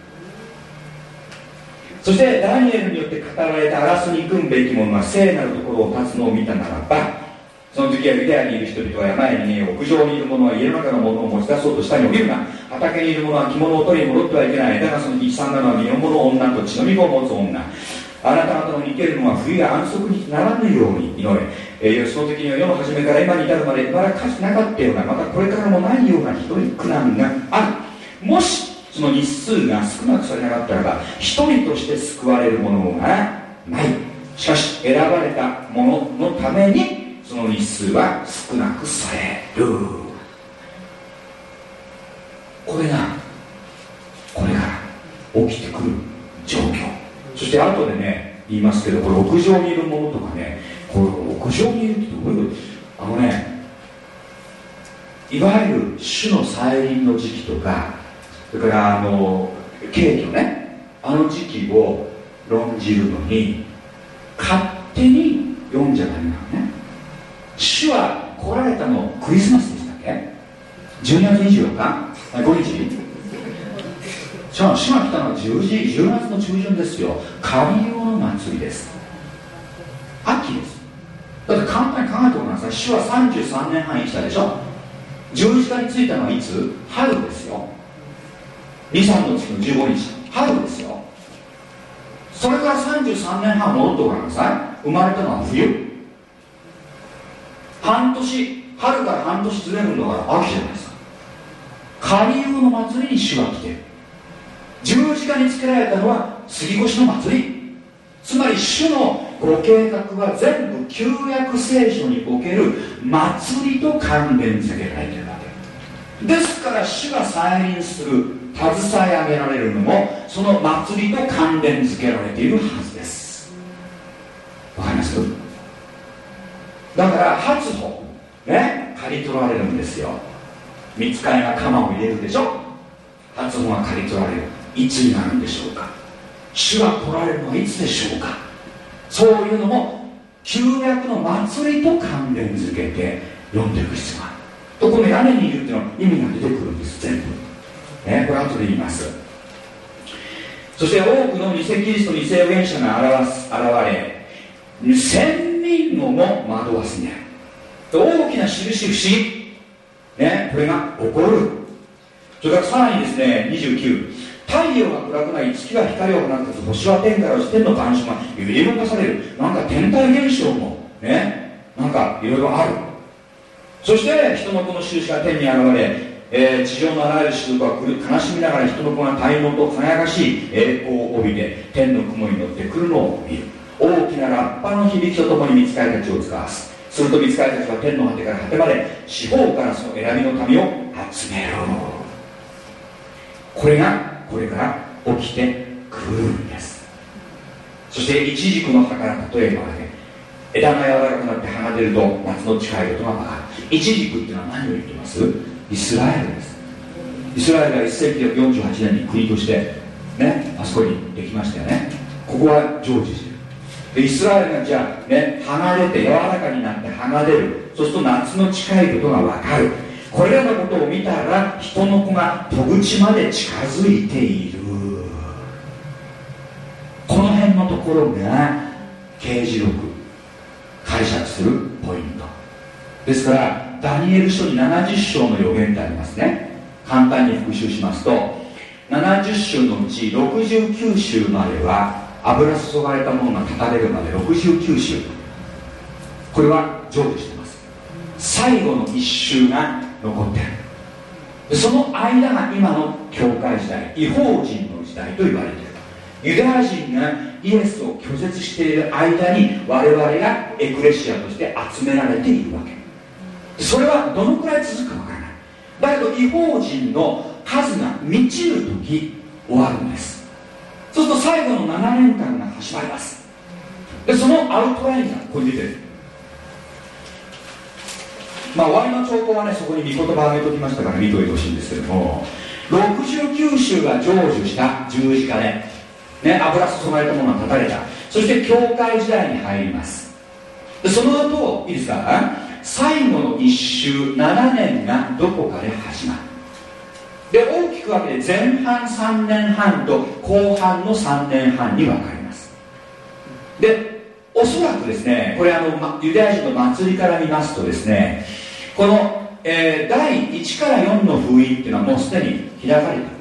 そしてダニエルによって語られた争いに組むべきものは聖なるところを立つのを見たならば、その時はユダヤにいる人々は山へ逃げよう。屋上にいる者は家の中のものを持ち出そうと下に降りるな。畑にいる者は着物を取りに戻ってはいけない。だがその日悲惨なのは身の者女と血のみ子を持つ女。あなた方の生けるのは冬が安息にならぬように祈れ。その時には世の初めから今に至るまでまだかつてなかったような、またこれからもないようなひどい苦難がある。もしその日数が少なくされなかったらば一人として救われるものがない。しかし選ばれたもののためにその日数は少なくされる。これが起きてくる状況。そして後でね言いますけど、これ屋上にいるものとかね、これ屋上にいるってどういうこと？いわゆる主の再臨の時期とか、それから景挙ね、あの時期を論じるのに勝手に読んじゃダメなのね。主は来られたのクリスマスでしたっけ？12月24日5日。主が来たのは10月の中旬ですよ。カリオの祭りです。秋です。だって簡単に考えてごらんなさい。主は33年半生きたでしょ。十字架についたのはいつ？春ですよ。2、3の月の15日、春ですよ。それから33年半戻ってごらんなさい。生まれたのは冬。半年、春から半年ずれるんだから秋じゃないですか。カリウの祭りに主は来てる。十字架につけられたのは杉越の祭り。つまり主のご計画は全部旧約聖書における祭りと関連付けられているわけですから、主が再臨する、携え上げられるのもその祭りと関連付けられているはずです。わかります？だから初歩ね、刈り取られるんですよ。御使いが鎌を入れるでしょ。初歩が刈り取られる。いつになるんでしょうか。主が来られるのはいつでしょうか。そういうのも旧約の祭りと関連づけて読んでいく必要があると。この屋根にいるっていうのは意味が出てくるんです。全部ね、これ後で言います。そして多くの偽キリスト偽預言者が現れ千人のも惑わすにある。大きな印不思議ね、これが起こる。それからさらにですね、29、太陽が暗くなり月が光を放たず星は天から落ち天の干渉が揺り動かされる。なんか天体現象もね、なんかいろいろある。そして人の子の印が天に現れ、地上のあらゆる種族は悲しみながら人の子が大能と輝かしい栄光を帯びて天の雲に乗ってくるのを見る。大きなラッパの響きとともに御使いたちを使わす。すると御使いたちは天の果てから果てまで四方からその選びの民を集める。これがこれから起きてくるんです。そしてイチジクの葉から例えば枝が柔らかくなって葉が出ると夏の近いことが分かる。イチジクっていうのは何を言ってます？イスラエルです。イスラエルが1世紀48年に国としてね、あそこにできましたよね。ここは成就してる。でイスラエルがじゃあね、葉が出て柔らかになって葉が出る。そうすると夏の近いことが分かる。これらのことを見たら人の子が戸口まで近づいている。この辺のところが啓示録解釈するポイントですから、ダニエル書に70章の予言ってありますね。簡単に復習しますと、70章のうち69週までは油注がれたものが断たれるまで69週、これは成就しています。最後の1週が残っている。その間が今の教会時代、異邦人の時代と言われている。ユダヤ人がイエスを拒絶している間に我々がエクレシアとして集められているわけ。それはどのくらい続くかわからない。だけど異邦人の数が満ちるとき終わるんです。そうすると最後の7年間が始まります。でそのアウトラインがここに出てる。終わりの兆候はね、そこに御言葉を挙げておきましたから見といてほしいんですけども、69週が成就した十字架で、ね、油注がれたものが断たれた。そして教会時代に入ります。でその後いいですか、最後の1週7年がどこかで始まる。で大きく分けて前半3年半と後半の3年半に分かります。でおそらくですね、これユダヤ人の祭りから見ますとですね、この、第1から4の封印っていうのはもうすでに開かれている。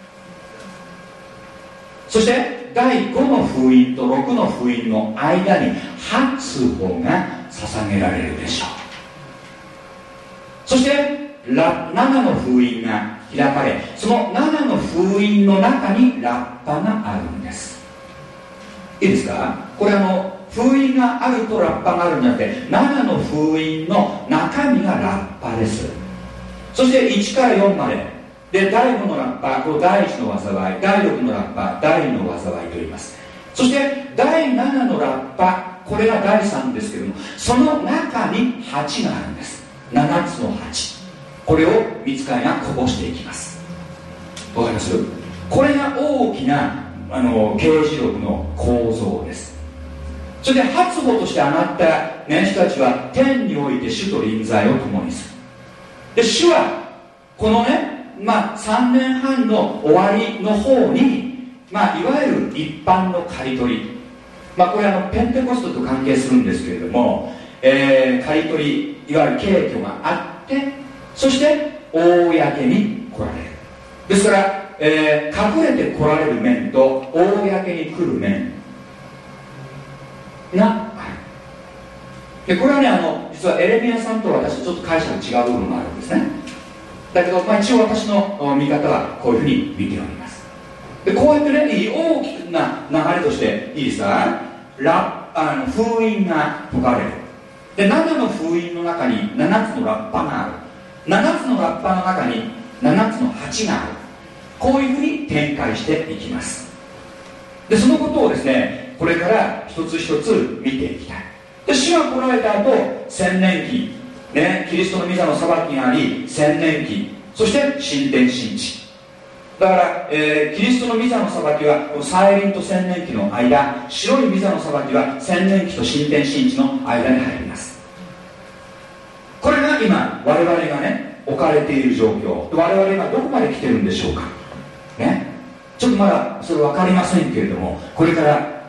そして第5の封印と6の封印の間に初歩が捧げられるでしょう。そして7の封印が開かれ、その7の封印の中にラッパがあるんです。いいですか？これ封印があるとラッパがあるんじゃなくて、7の封印の中身がラッパです。そして1から4までで、第5のラッパ、この第1の災い、第6のラッパ、第2の災いと言います。そして第7のラッパ、これが第3ですけども、その中に8があるんです。7つの8、これを御使いがこぼしていきます。わかります？これが大きな啓示録の構造です。それで発母として上がった、人たちは天において主と臨在を共にする。で、主はこの3年半の終わりの方に、いわゆる一般の刈り取り、これペンテコストと関係するんですけれども、刈り取り、いわゆる敬虚があって、そして公に来られる。ですから、隠れて来られる面と公に来る面がある。でこれはね、実はエレミヤさんと私ちょっと解釈違う部分があるんですね。だけど、一応私の見方はこういうふうに見ております。でこうやってね、大きな流れとしていいですか、封印が解かれる。で7の封印の中に7つのラッパがある。7つのラッパの中に7つの8がある。こういうふうに展開していきます。でそのことをですね、これから一つ一つ見ていきたい。で主が来られた後、千年期、キリストの御座の裁きがあり、千年期、そして神殿神地だから、キリストの御座の裁きは再臨と千年期の間、白い御座の裁きは千年期と神殿神地の間に入ります。これが今我々がね置かれている状況。我々がどこまで来てるんでしょうかね。ちょっとまだそれ分かりませんけれども、これから、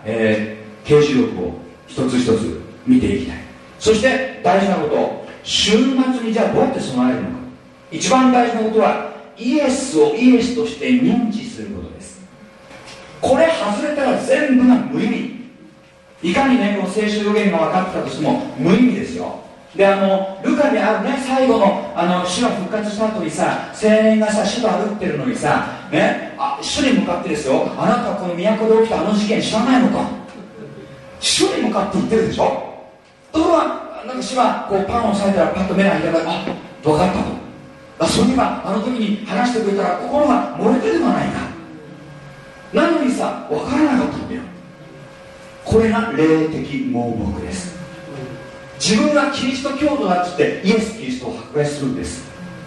啓示録を一つ一つ見ていきたい。そして大事なこと、週末にじゃあどうやって備えるのか。一番大事なことはイエスをイエスとして認知することです。これ外れたら全部が無意味。いかにねこの聖書予言が分かってたとしても無意味ですよ。でルカにあるね、最後の主が復活した後にさ、青年がさ主と歩ってるのにさ、主に向かってですよ、あなたはこの都で起きた事件知らないのか。主に向かって言ってるでしょ。ところがなんか主はこうパンを押さえたらパッと目が開いたから、分かったと。そういえば時に話してくれたら心が漏れてるではないか。なのにさ分からなかったんだよ。これが霊的盲目です。自分がキリスト教徒だっつってイエス・キリストを迫害するんです。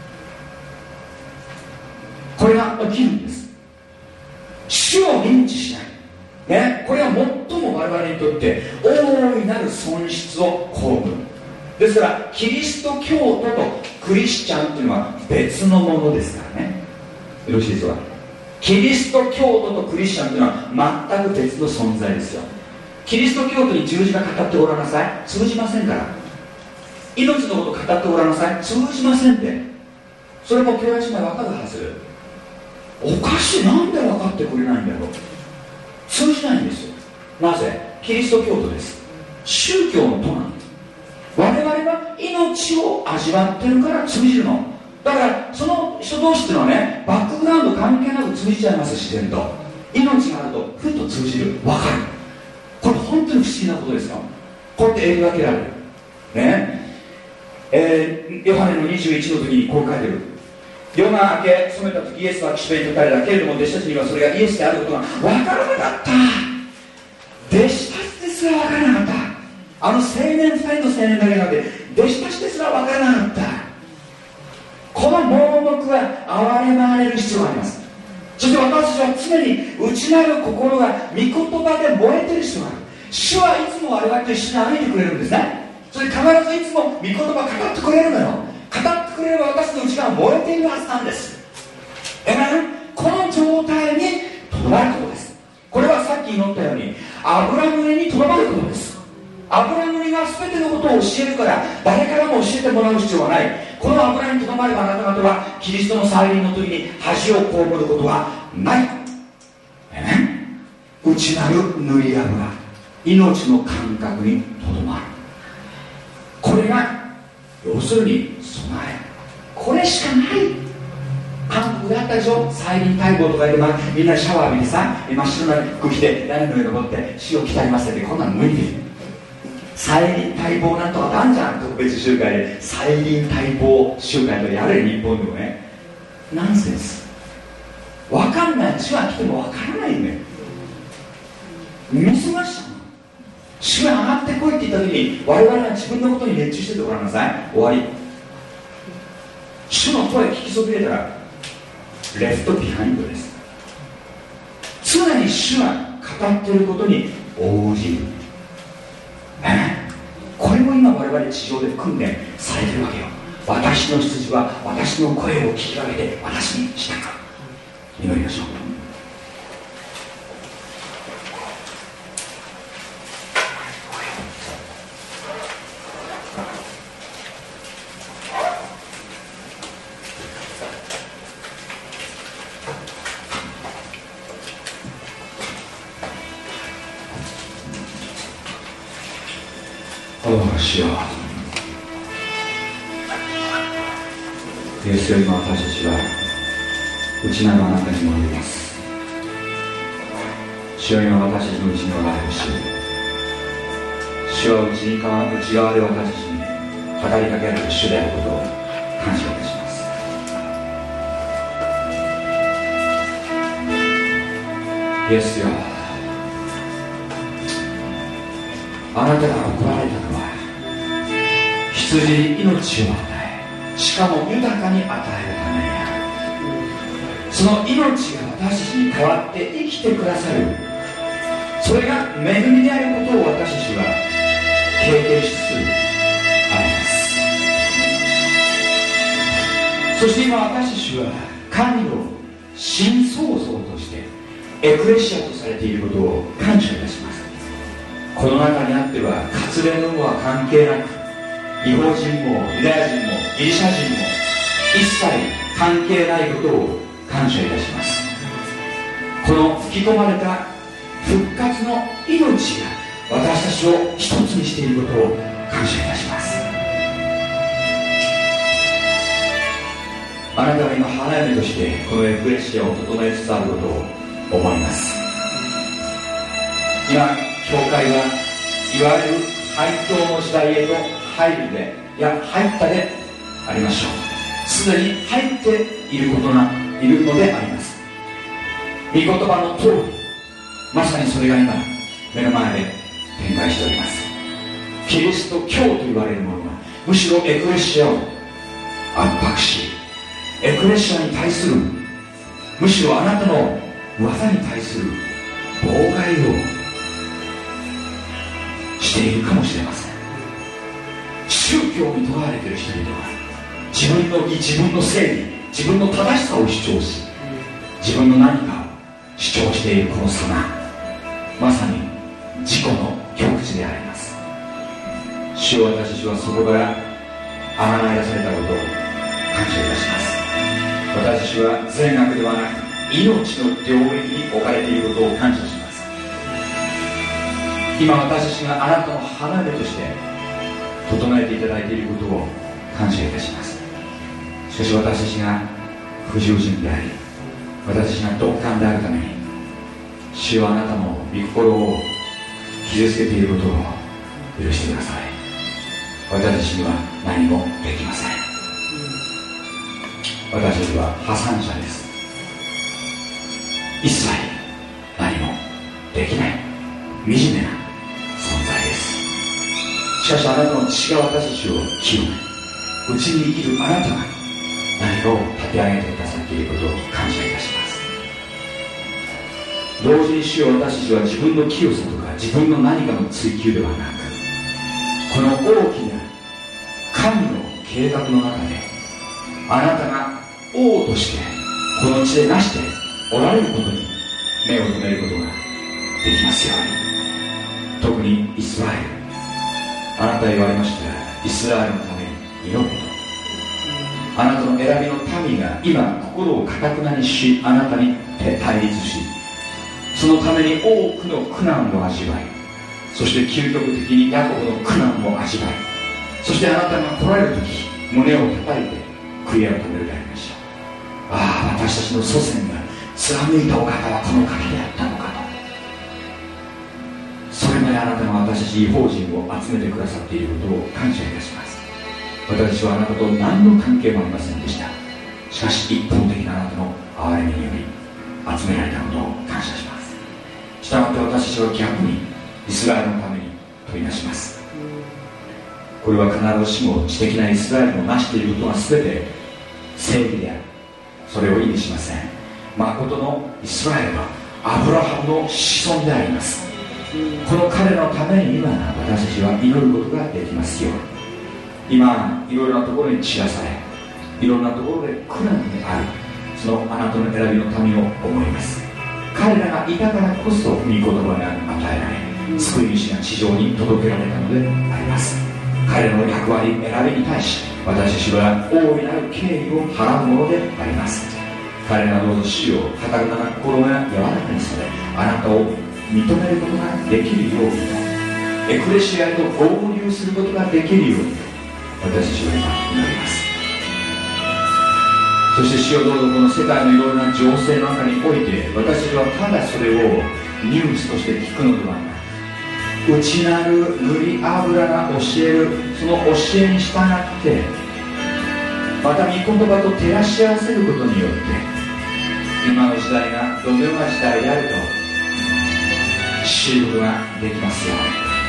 これが起きるんです。主を認知しない、これは最も我々にとって大いなる損失を被る。ですからキリスト教徒とクリスチャンというのは別のものですからね。よろしいですか。キリスト教徒とクリスチャンというのは全く別の存在ですよ。キリスト教徒に十字架語っておらなさい、通じませんから。命のこと語っておらなさい、通じませんって。それも教会姉妹分かるはず。おかしい、なんで分かってくれないんだろう。通じないんですよ。なぜ？キリスト教徒です。宗教の徒なんです。我々は命を味わってるから通じるの。だからその人同士っていうのはね、バックグラウンド関係なく通じちゃいます。自然と命があるとふっと通じる、分かる。これ本当に不思議なことですよ。こうやって描けられるね。ヨハネの21の時にこう書いてる。夜が明け染めた時、イエスは岸辺に立たれたけれども、弟子たちにはそれがイエスであることが分からなかった。弟子たちですら分からなかった。青年2人の青年だけじゃなくて弟子たちですら分からなかった。この盲目は憐れまれる必要があります。そして私たちは常に内なる心が御言葉で燃えてる必要がある。主はいつも我々と一緒に歩いてくれるんですね。それ必ずいつも御言葉語ってくれるのよ。語ってくれれば私の内側が燃えているはずなんです。この状態にとどまることです。これはさっき祈ったように油塗りにとどまることです。油塗りが全てのことを教えるから誰からも教えてもらう必要はない。この油にとどまればあなた方はキリストの再臨の時に恥を被ることはない。内なる塗り油、命の感覚にとどまる。これが要するに備え。これしかない。韓国であったでしょ。再臨待望とか言って、みんなシャワー浴びてさ、真っ白な服着て屋根の上登って死を鍛えますって、こんなの無理で。再臨待望なんとかあんじゃん、特別集会で再臨待望集会とかやれ、日本でもね。ナンセンス。分かんない。主は来ても分からないんだよ。見過ごしたの。主が上がってこいって言った時に、我々は自分のことに熱中しててごらんなさい。終わり。主の声聞きそびれたらレフトビハインドです。常に主が語っていることに応じる。これも今我々地上で訓練されてるわけよ。私の羊は私の声を聞き上げて私に従う。祈りましょう。主よ、イエスよ、今私たちは内なるあなたに戻ります。主よ、今私たちの内におられる主、主は内側で私たちに語りかけられる主であることを感謝いたします。イエスよ、あなたが怒られたのは羊に命を与え、しかも豊かに与えるためにある。その命が私たちに代わって生きてくださる、それが恵みであることを私たちは経験しつつあります。そして今私たちは神の新創造としてエクレシアとされていることを感謝いたします。この中にあっては割礼の有無は関係なく、違法人もユダヤ人もギリシャ人も一切関係ないことを感謝いたします。この吹き込まれた復活の命が私たちを一つにしていることを感謝いたします。あなたが今花嫁としてこのエクレシアを整えつつあることを思います。今教会はいわゆる廃教の時代へと入るで、いや入ったでありましょう。すでに入っているのであります。御言葉の通り、まさにそれが今目の前で展開しております。キリスト教と言われるものはむしろエクレシアを圧迫し、エクレシアに対する、むしろあなたの技に対する妨害をしているかもしれません。宗教にとらわれている人々は自分の義、自分の正義、自分の正しさを主張し、自分の何かを主張しているこの様、まさに自己の極致であります。主よ、私たちはそこからあがない出されたことを感謝いたします。私たちは善悪ではなく命の領域に置かれていることを感謝します。今私たちがあなたの花嫁として整えていただいていることを感謝いたします。しかし私たちが不従順であり、私たちが鈍感であるために、主よ、あなたの御心を傷つけていることを許してください。私たちには何もできません。私たちは破産者です。一切何もできない惨めな存在です。しかしあなたの血が私たちを清め、うちに生きるあなたが何かを立て上げてくださっていることを感謝いたします。同時に主よ、私たちは自分の清さとか自分の何かの追求ではなく、この大きな神の計画の中であなたが王としてこの地でなしておられることに目を留めることができますように。特にイスラエル、あなたは言われました。イスラエルのために祈ると。あなたの選びの民が今心をかたくなにし、あなたに対立し、そのために多くの苦難を味わい、そして究極的にヤコブの苦難を味わい、そしてあなたが来られる時胸を叩いて悔い改めるでありました。 ああ、私たちの祖先が貫いたお方はこの方であったのかと。それまであなたが私たち異邦人を集めてくださっていることを感謝いたします。私はあなたと何の関係もありませんでした。しかし一方的なあなたの憐れみにより集められたことを感謝します。したがって私たちは逆にイスラエルのために取り出します。これは必ずしも知的なイスラエルの成していることが全て正義である、それを意味しません。誠のイスラエルはアブラハムの子孫であります。この彼のために今私たちは祈ることができますように。今いろいろなところに散らされ、いろんなところで苦難であるそのあなたの選びの民を思います。彼らがいたからこそ御言葉が与えられ、救い主が地上に届けられたのであります。彼らの役割選びに対し私たちは大いなる敬意を払うものであります。彼らどうぞ主をかたくなな心が柔らかにされ、あなたを認めることができるようにと、エクレシアへと合流することができるようにと私たちは今祈ります。そして主よ、どうぞこの世界のいろいろな情勢の中において私たちはただそれをニュースとして聞くのではなく、内なる塗り油が教えるその教えに従って、また御言葉と照らし合わせることによって今の時代がどのような時代であると知ることができますように。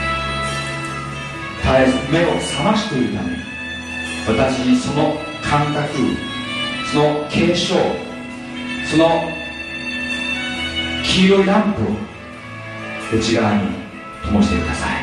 絶えず目を覚ましているために私にその感覚、その継承、その黄色いランプを内側に灯してください。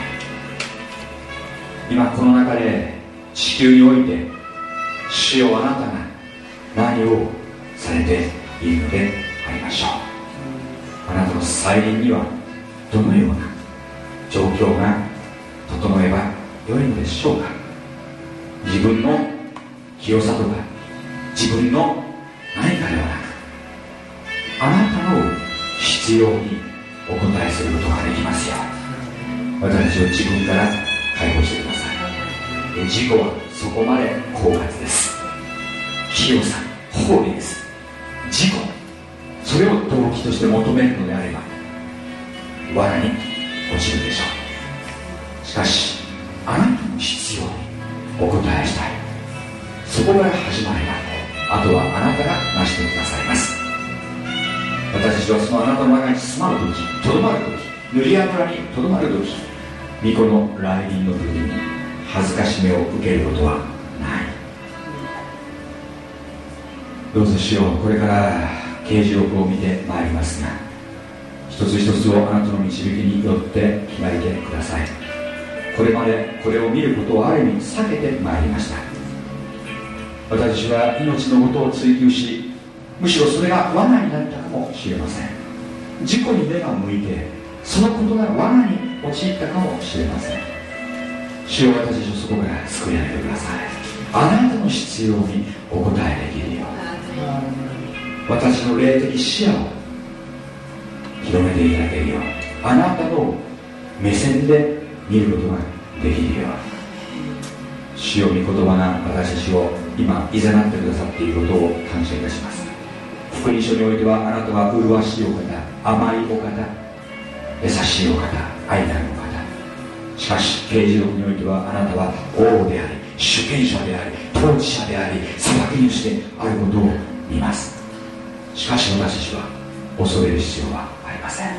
今この中で地球において主よ、あなたが何をされているのでありましょう。あなたの再臨にはどのような状況が整えばよいのでしょうか。自分の清さとか自分の何かではなく、あなたの必要にお答えすることができますよ。私たちを自分から解放してください。自己はそこまで狡猾です。清さ、法理です。自己、それを動機として求めるのであれば罠に落ちるでしょう。しかしあなたの必要にお答えしたい、そこから始まればあとはあなたが成してくださいます。私たちはそのあなたの中に住まう時、とどまる時、塗り油にとどまる時、御子の来臨の時に恥ずかしめを受けることはない。どうぞ主よ、これから啓示録を見てまいりますが、一つ一つをあなたの導きによって開いてください。これまでこれを見ることをある意味避けてまいりました。私は命のことを追求し、むしろそれが罠になったかもしれません。自己に目が向いてそのことが罠に陥ったかもしれません。主よ、私たちをそこから救い上げてください。あなたの必要にお答えできるよう、私の霊的視野を広めていただけるよう、あなたの目線で見ることができるよう、主よ、御言葉が私たちを今いざなってくださっていることを感謝いたします。福音書においてはあなたは麗しいお方、甘いお方、優しいお方、愛なるお方。しかし啓示録においてはあなたは王であり、主権者であり、統治者であり、裁き主であることを見ます。しかし私たちは恐れる必要はありません。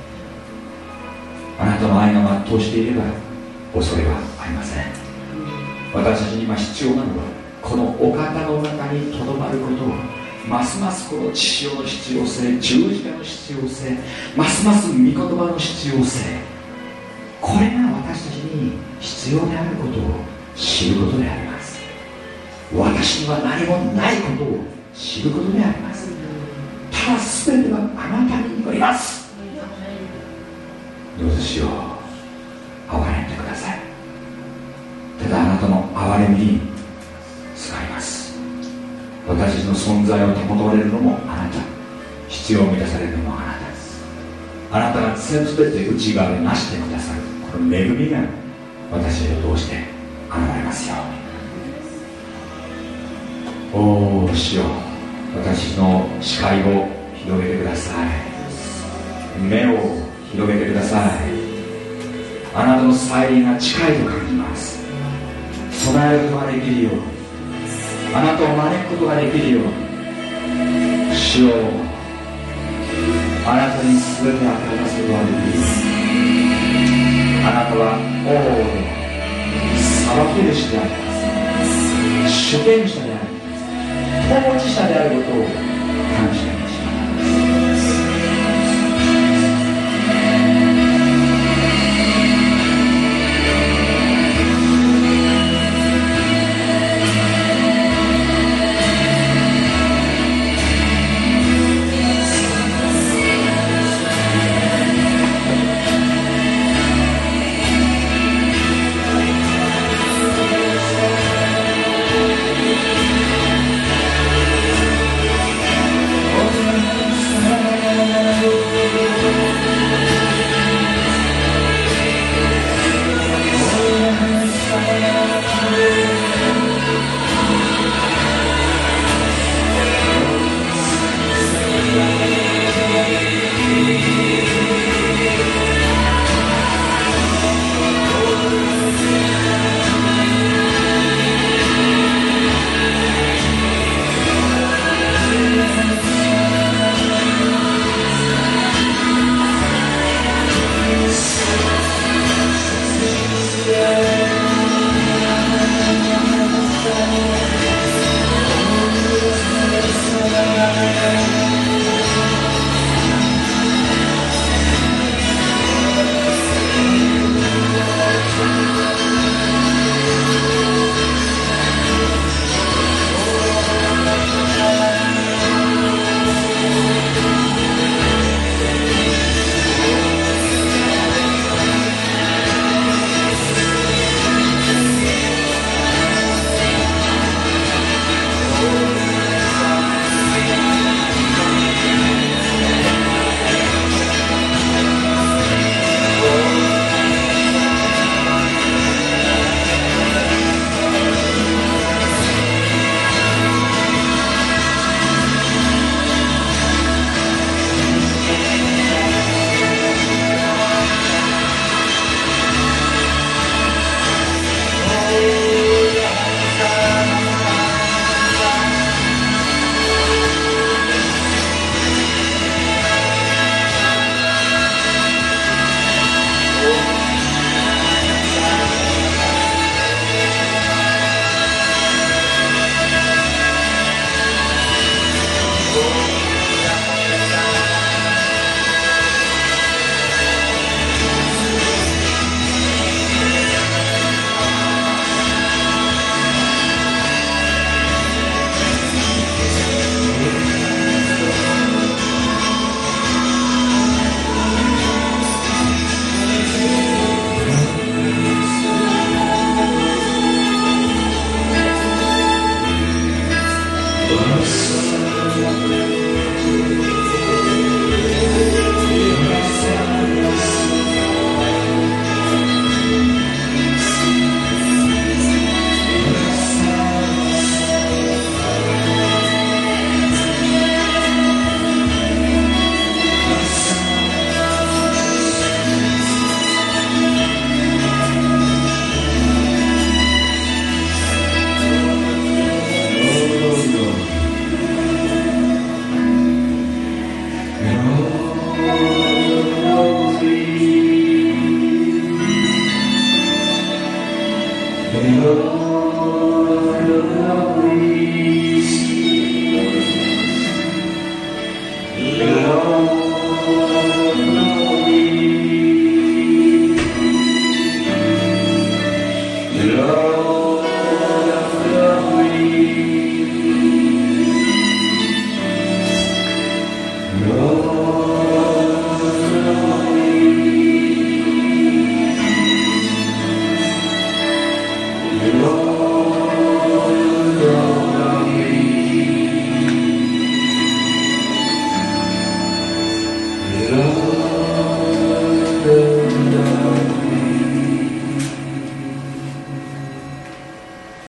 あなたの愛が全うしていれば恐れはありません。私たちに今必要なのはこのお方の中にとどまることを、ますますこの血潮の必要性、十字架の必要性、ますます御言葉の必要性、これが私たちに必要であることを知ることであります。私には何もないことを知ることであります。ただ全てはあなたによります。どうぞ主よ、憐れんでください。ただあなたの憐れみに使います。私たちの存在を保たれるのもあなた、必要を満たされるのもあなた、あなたが全て内側でなしてくださるこの恵みが私たちを通して現れますよ。おー主よ、 私の視界を広げてください。目を広げてください。あなたの再臨が近いと感じます。備えることができるように、あなたを招くことができるように、主よ、あなたに全て与えますことができる。あなたは王で裁き主であります。主権者であります。統治者であることを感謝いたします。